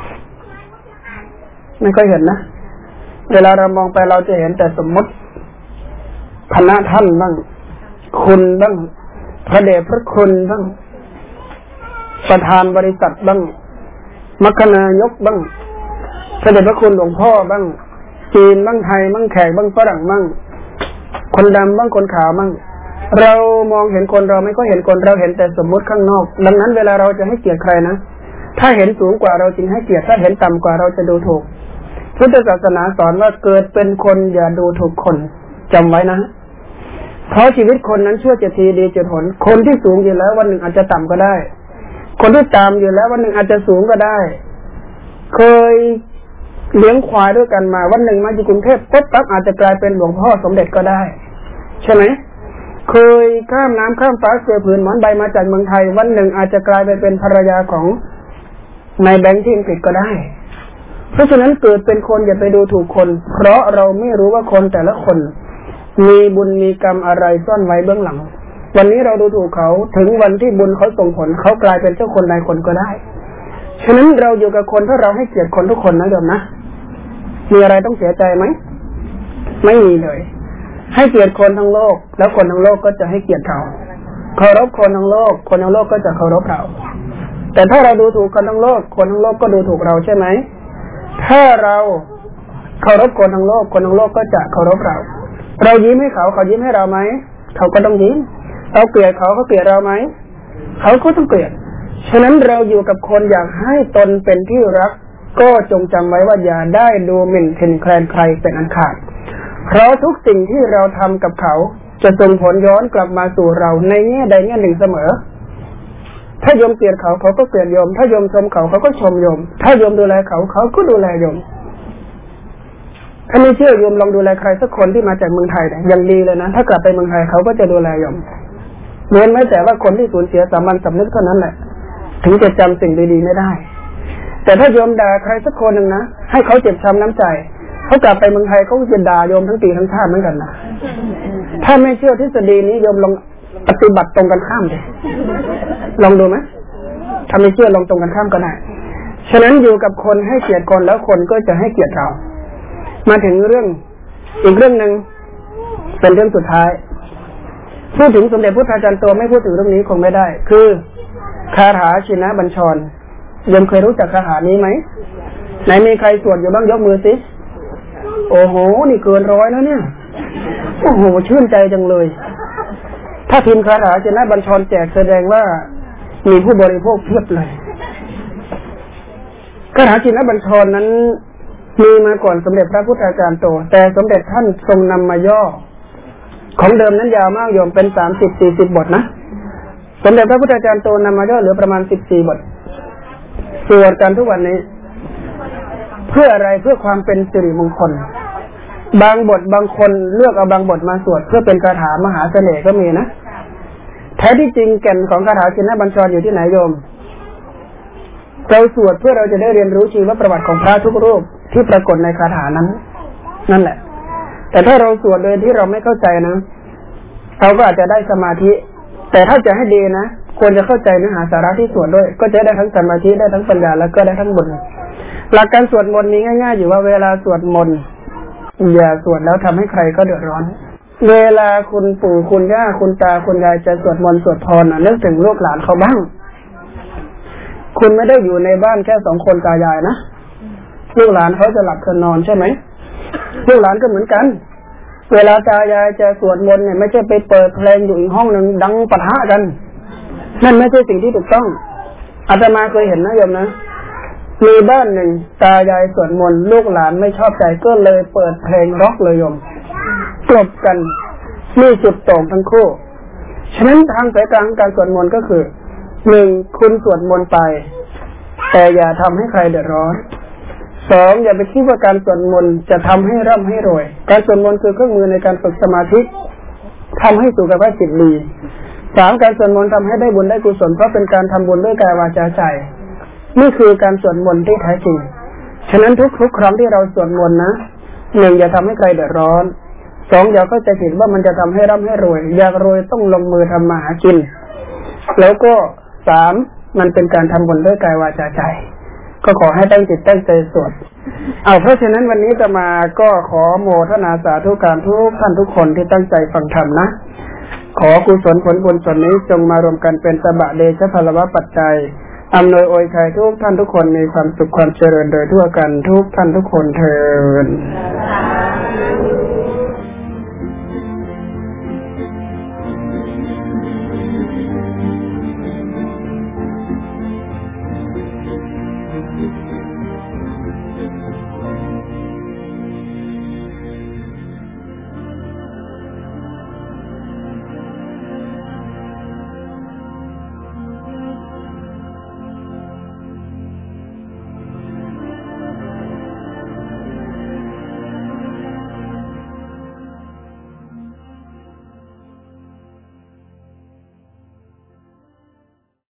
ไม่ค่อยเห็นนะเวลาเรามองไปเราจะเห็นแต่สมมติคณะท่านบ้างคุณบ้างพระเดชพระคุณบ้างประธานบริษัทบ้างมัคคณายกบ้างพระเดชพระคุณหลวงพ่อบ้างจีนบ้างไทยบ้างแขกบ้างฝรั่งบ้างคนดำบ้างคนขาวบ้างเรามองเห็นคนเราไม่ค่อยเห็นคนเราเห็นแต่สมมติข้างนอกดังนั้นเวลาเราจะให้เกียรติใครนะถ้าเห็นสูงกว่าเราจึงให้เกียรติถ้าเห็นต่ำกว่าเราจะดูถูกพุทธศาสนาสอนว่าเกิดเป็นคนอย่าดูถูกคนจำไว้นะเพราะชีวิตคนนั้นชั่วจะทีดีจะผลคนที่สูงอยู่แล้ววันหนึ่งอาจจะต่ำก็ได้คนที่ต่ำอยู่แล้ววันหนึ่งอาจจะสูงก็ได้เคยเลี้ยงควายด้วยกันมาวันหนึ่งมาอยู่กรุงเทพปุ๊บปั๊บอาจจะกลายเป็นหลวงพ่อสมเด็จก็ได้ใช่ไหมเคยข้ามน้ำข้ามฟ้าเสือผืนหมอนใบมาจากเมืองไทยวันหนึ่งอาจจะกลายไปเป็นภรรยาของนายแบงค์ที่อังกฤษก็ได้เพราะฉะนั้นเกิดเป็นคนอย่าไปดูถูกคนเพราะเราไม่รู้ว่าคนแต่ละคนมีบุญมีกรรมอะไรซ่อนไว้เบื้องหลังวันนี้เราดูถูกเขาถึงวันที่บุญเขาส่งผลเขากลายเป็นเจ้าคนนายคนก็ได้ฉะนั้นเราอยู่กับคนถ้าเราให้เกียรติคนทุกคนนะโยมนะมีอะไรต้องเสียใจไหมไม่มีเลยให้เกียรติคนทั้งโลกแล้วคนทั้งโลกก็จะให้เกียรติเขาเคารพคนทั้งโลกคนทั้งโลกก็จะเคารพเราแต่ถ้าเราดูถูกคนทั้งโลกคนทั้งโลกก็ดูถูกเราใช่ไหมถ้าเราเคารพคนทั้งโลกคนทั้งโลกก็จะเคารพเราเรายิ้มให้เขายิ้มให้เราไหมเขาก็ต้องยิ้มเราเกลียดเขาเกลียดเราไหมเขาก็ต้องเกลียดฉะนั้นเราอยู่กับคนอยากให้ตนเป็นที่รักก็จงจำไว้ว่าอย่าได้ดูหมิ่นเทนแคลนใครเป็นอันขาดเพราะทุกสิ่งที่เราทำกับเขาจะส่งผลย้อนกลับมาสู่เราในแง่ใดแง่หนึ่งเสมอถ้าโยมเกลียดเขาก็เกลียดโยมถ้าโยมชมเขาก็ชมโยมถ้าโยมดูแลเขาก็ดูแลโยมถ้าไม่เชื่อโยมลองดูแลใครสักคนที่มาจากเมืองไทยอย่างดีเลยนะถ้ากลับไปเมืองไทยเขาก็จะดูแลโยมเว้นไว้แต่ว่าคนที่สูญเสียสามัญสำนึกเท่านั้นแหละถึงจะจำสิ่งดีๆไม่ได้แต่ถ้าโยมด่าใครสักคนหนึ่งนะให้เขาเจ็บช้ำน้ำใจเขากลับไปเมืองไทยเขาจะด่าโยมทั้งปีทั้งชาติเหมือนกันนะถ้าไม่เชื่อทฤษฎีนี้โยมลองปฏิบัติตรงกันข้ามเลยลองดูไหมถ้าไม่เชื่อลองตรงกันข้ามก็ได้ฉะนั้นอยู่กับคนให้เกียรติคนแล้วคนก็จะให้เกียรติเรามาถึงเรื่องอีกเรื่องนึงเป็นเรื่องสุดท้ายพูดถึงสมเด็จพุทธาจารย์โตไม่พูดถึงเรื่องนี้คงไม่ได้คือคาถาชินบัญชรยมเคยรู้จักคาถานี้ไหมไหนมีใครสวดอยู่บ้างยกมือสิโอ้โหนี่เกิน100แล้วเนี่ยโอ้โหชื่นใจจังเลยถ้าพิมพ์คาถาชินบัญชรแจกแสดงว่ามีผู้บริโภคเพียบเลยคาถาชินบัญชรนั้นมีมาก่อนสมเด็จพระพุทธาจารย์โตแต่สมเด็จท่านทรงนำมาย่อของเดิมนั้นยาวมากโยมเป็น30-40 บทนะสมเด็จพระพุทธาจารย์โตนำมาย่อเหลือประมาณ14 บทสวดกันทุกวันนี้เพื่ออะไรเพื่อความเป็นสิริมงคลบางบทบางคนเลือกเอาบางบทมาสวดเพื่อเป็นคาถามหาเสน่ห์ก็มีนะแท้ที่จริงแก่นของคาถาชินบัญชรอยู่ที่ไหนโยมเราสวดเพื่อเราจะได้เรียนรู้ชีวประวัติของพระทุกรูปที่ปรากฏในคาถานั้นนั่นแหละแต่ถ้าเราสวดโดยที่เราไม่เข้าใจนะเราก็อาจจะได้สมาธิแต่ถ้าจะให้ดีนะควรจะเข้าใจเนื้อหาสาระที่สวดด้วยก็จะได้ทั้งสมาธิได้ทั้งปัญญาแล้วก็ได้ทั้งบุญหลักการสวดมนต์มีง่ายๆอยู่ว่าเวลาสวดมนต์อย่าสวดแล้วทำให้ใครก็เดือดร้อนเวลาคุณปู่คุณย่าคุณตาคุณยายจะสวดมนต์สวดพรนึกถึงลูกหลานเขาบ้างคุณไม่ได้อยู่ในบ้านแค่2 คนตายายนะลูกหลานเขาจะหลับจะนอนใช่ไหมลูกหลานก็เหมือนกันเวลาตายายจะสวดมนต์เนี่ยไม่ใช่ไปเปิดเพลงอยู่อีกห้องนึงดังปะทะกันนั่นไม่ใช่สิ่งที่ถูกต้องอาตมาเคยเห็นนะโยมนะมีบ้านหนึ่งตายายสวดมนต์ลูกหลานไม่ชอบใจก็เลยเปิดเพลงร็อกเลยโยมกลบกันมีจุดตรงทั้งคู่ฉะนั้นทางสายกลางการสวดมนต์ก็คือ1คุณสวดมนต์ไปแต่อย่าทำให้ใครเดือดร้อน2อย่าไปคิดว่าการสวดมนต์จะทำให้ร่ำให้รวยการสวดมนต์คือเครื่องมือในการฝึกสมาธิทำให้สุขภาพจิตดี3การสวดมนต์ทำให้ได้บุญได้กุศลเพราะเป็นการทำบุญด้วยกายวาจาใจนี่คือการสวดมนต์ที่แท้จริงฉะนั้นทุกครั้งที่เราสวดมนต์นะ1อย่าทำให้ใครเดือดร้อน2อย่าเข้าใจผิดว่ามันจะทำให้ร่ำให้รวยอยากรวยต้องลงมือทำมาหากินแล้วก็3มันเป็นการทำบุญด้วยกายวาจาใจก็ขอให้ตั้งจิตตั้งใจสวดเพราะฉะนั้นวันนี้จะมาก็ขอโมทนาสาธุการทุกท่านทุกคนที่ตั้งใจฟังธรรมนะขอกุศลผลบุญส่วนนี้จงมารวมกันเป็นสบะเดชะพลวะปัจจัยอำนวยอวยชัยทุกท่านทุกคนมีความสุขความเจริญโดยทั่วกันทุกท่านทุกคนเทอญ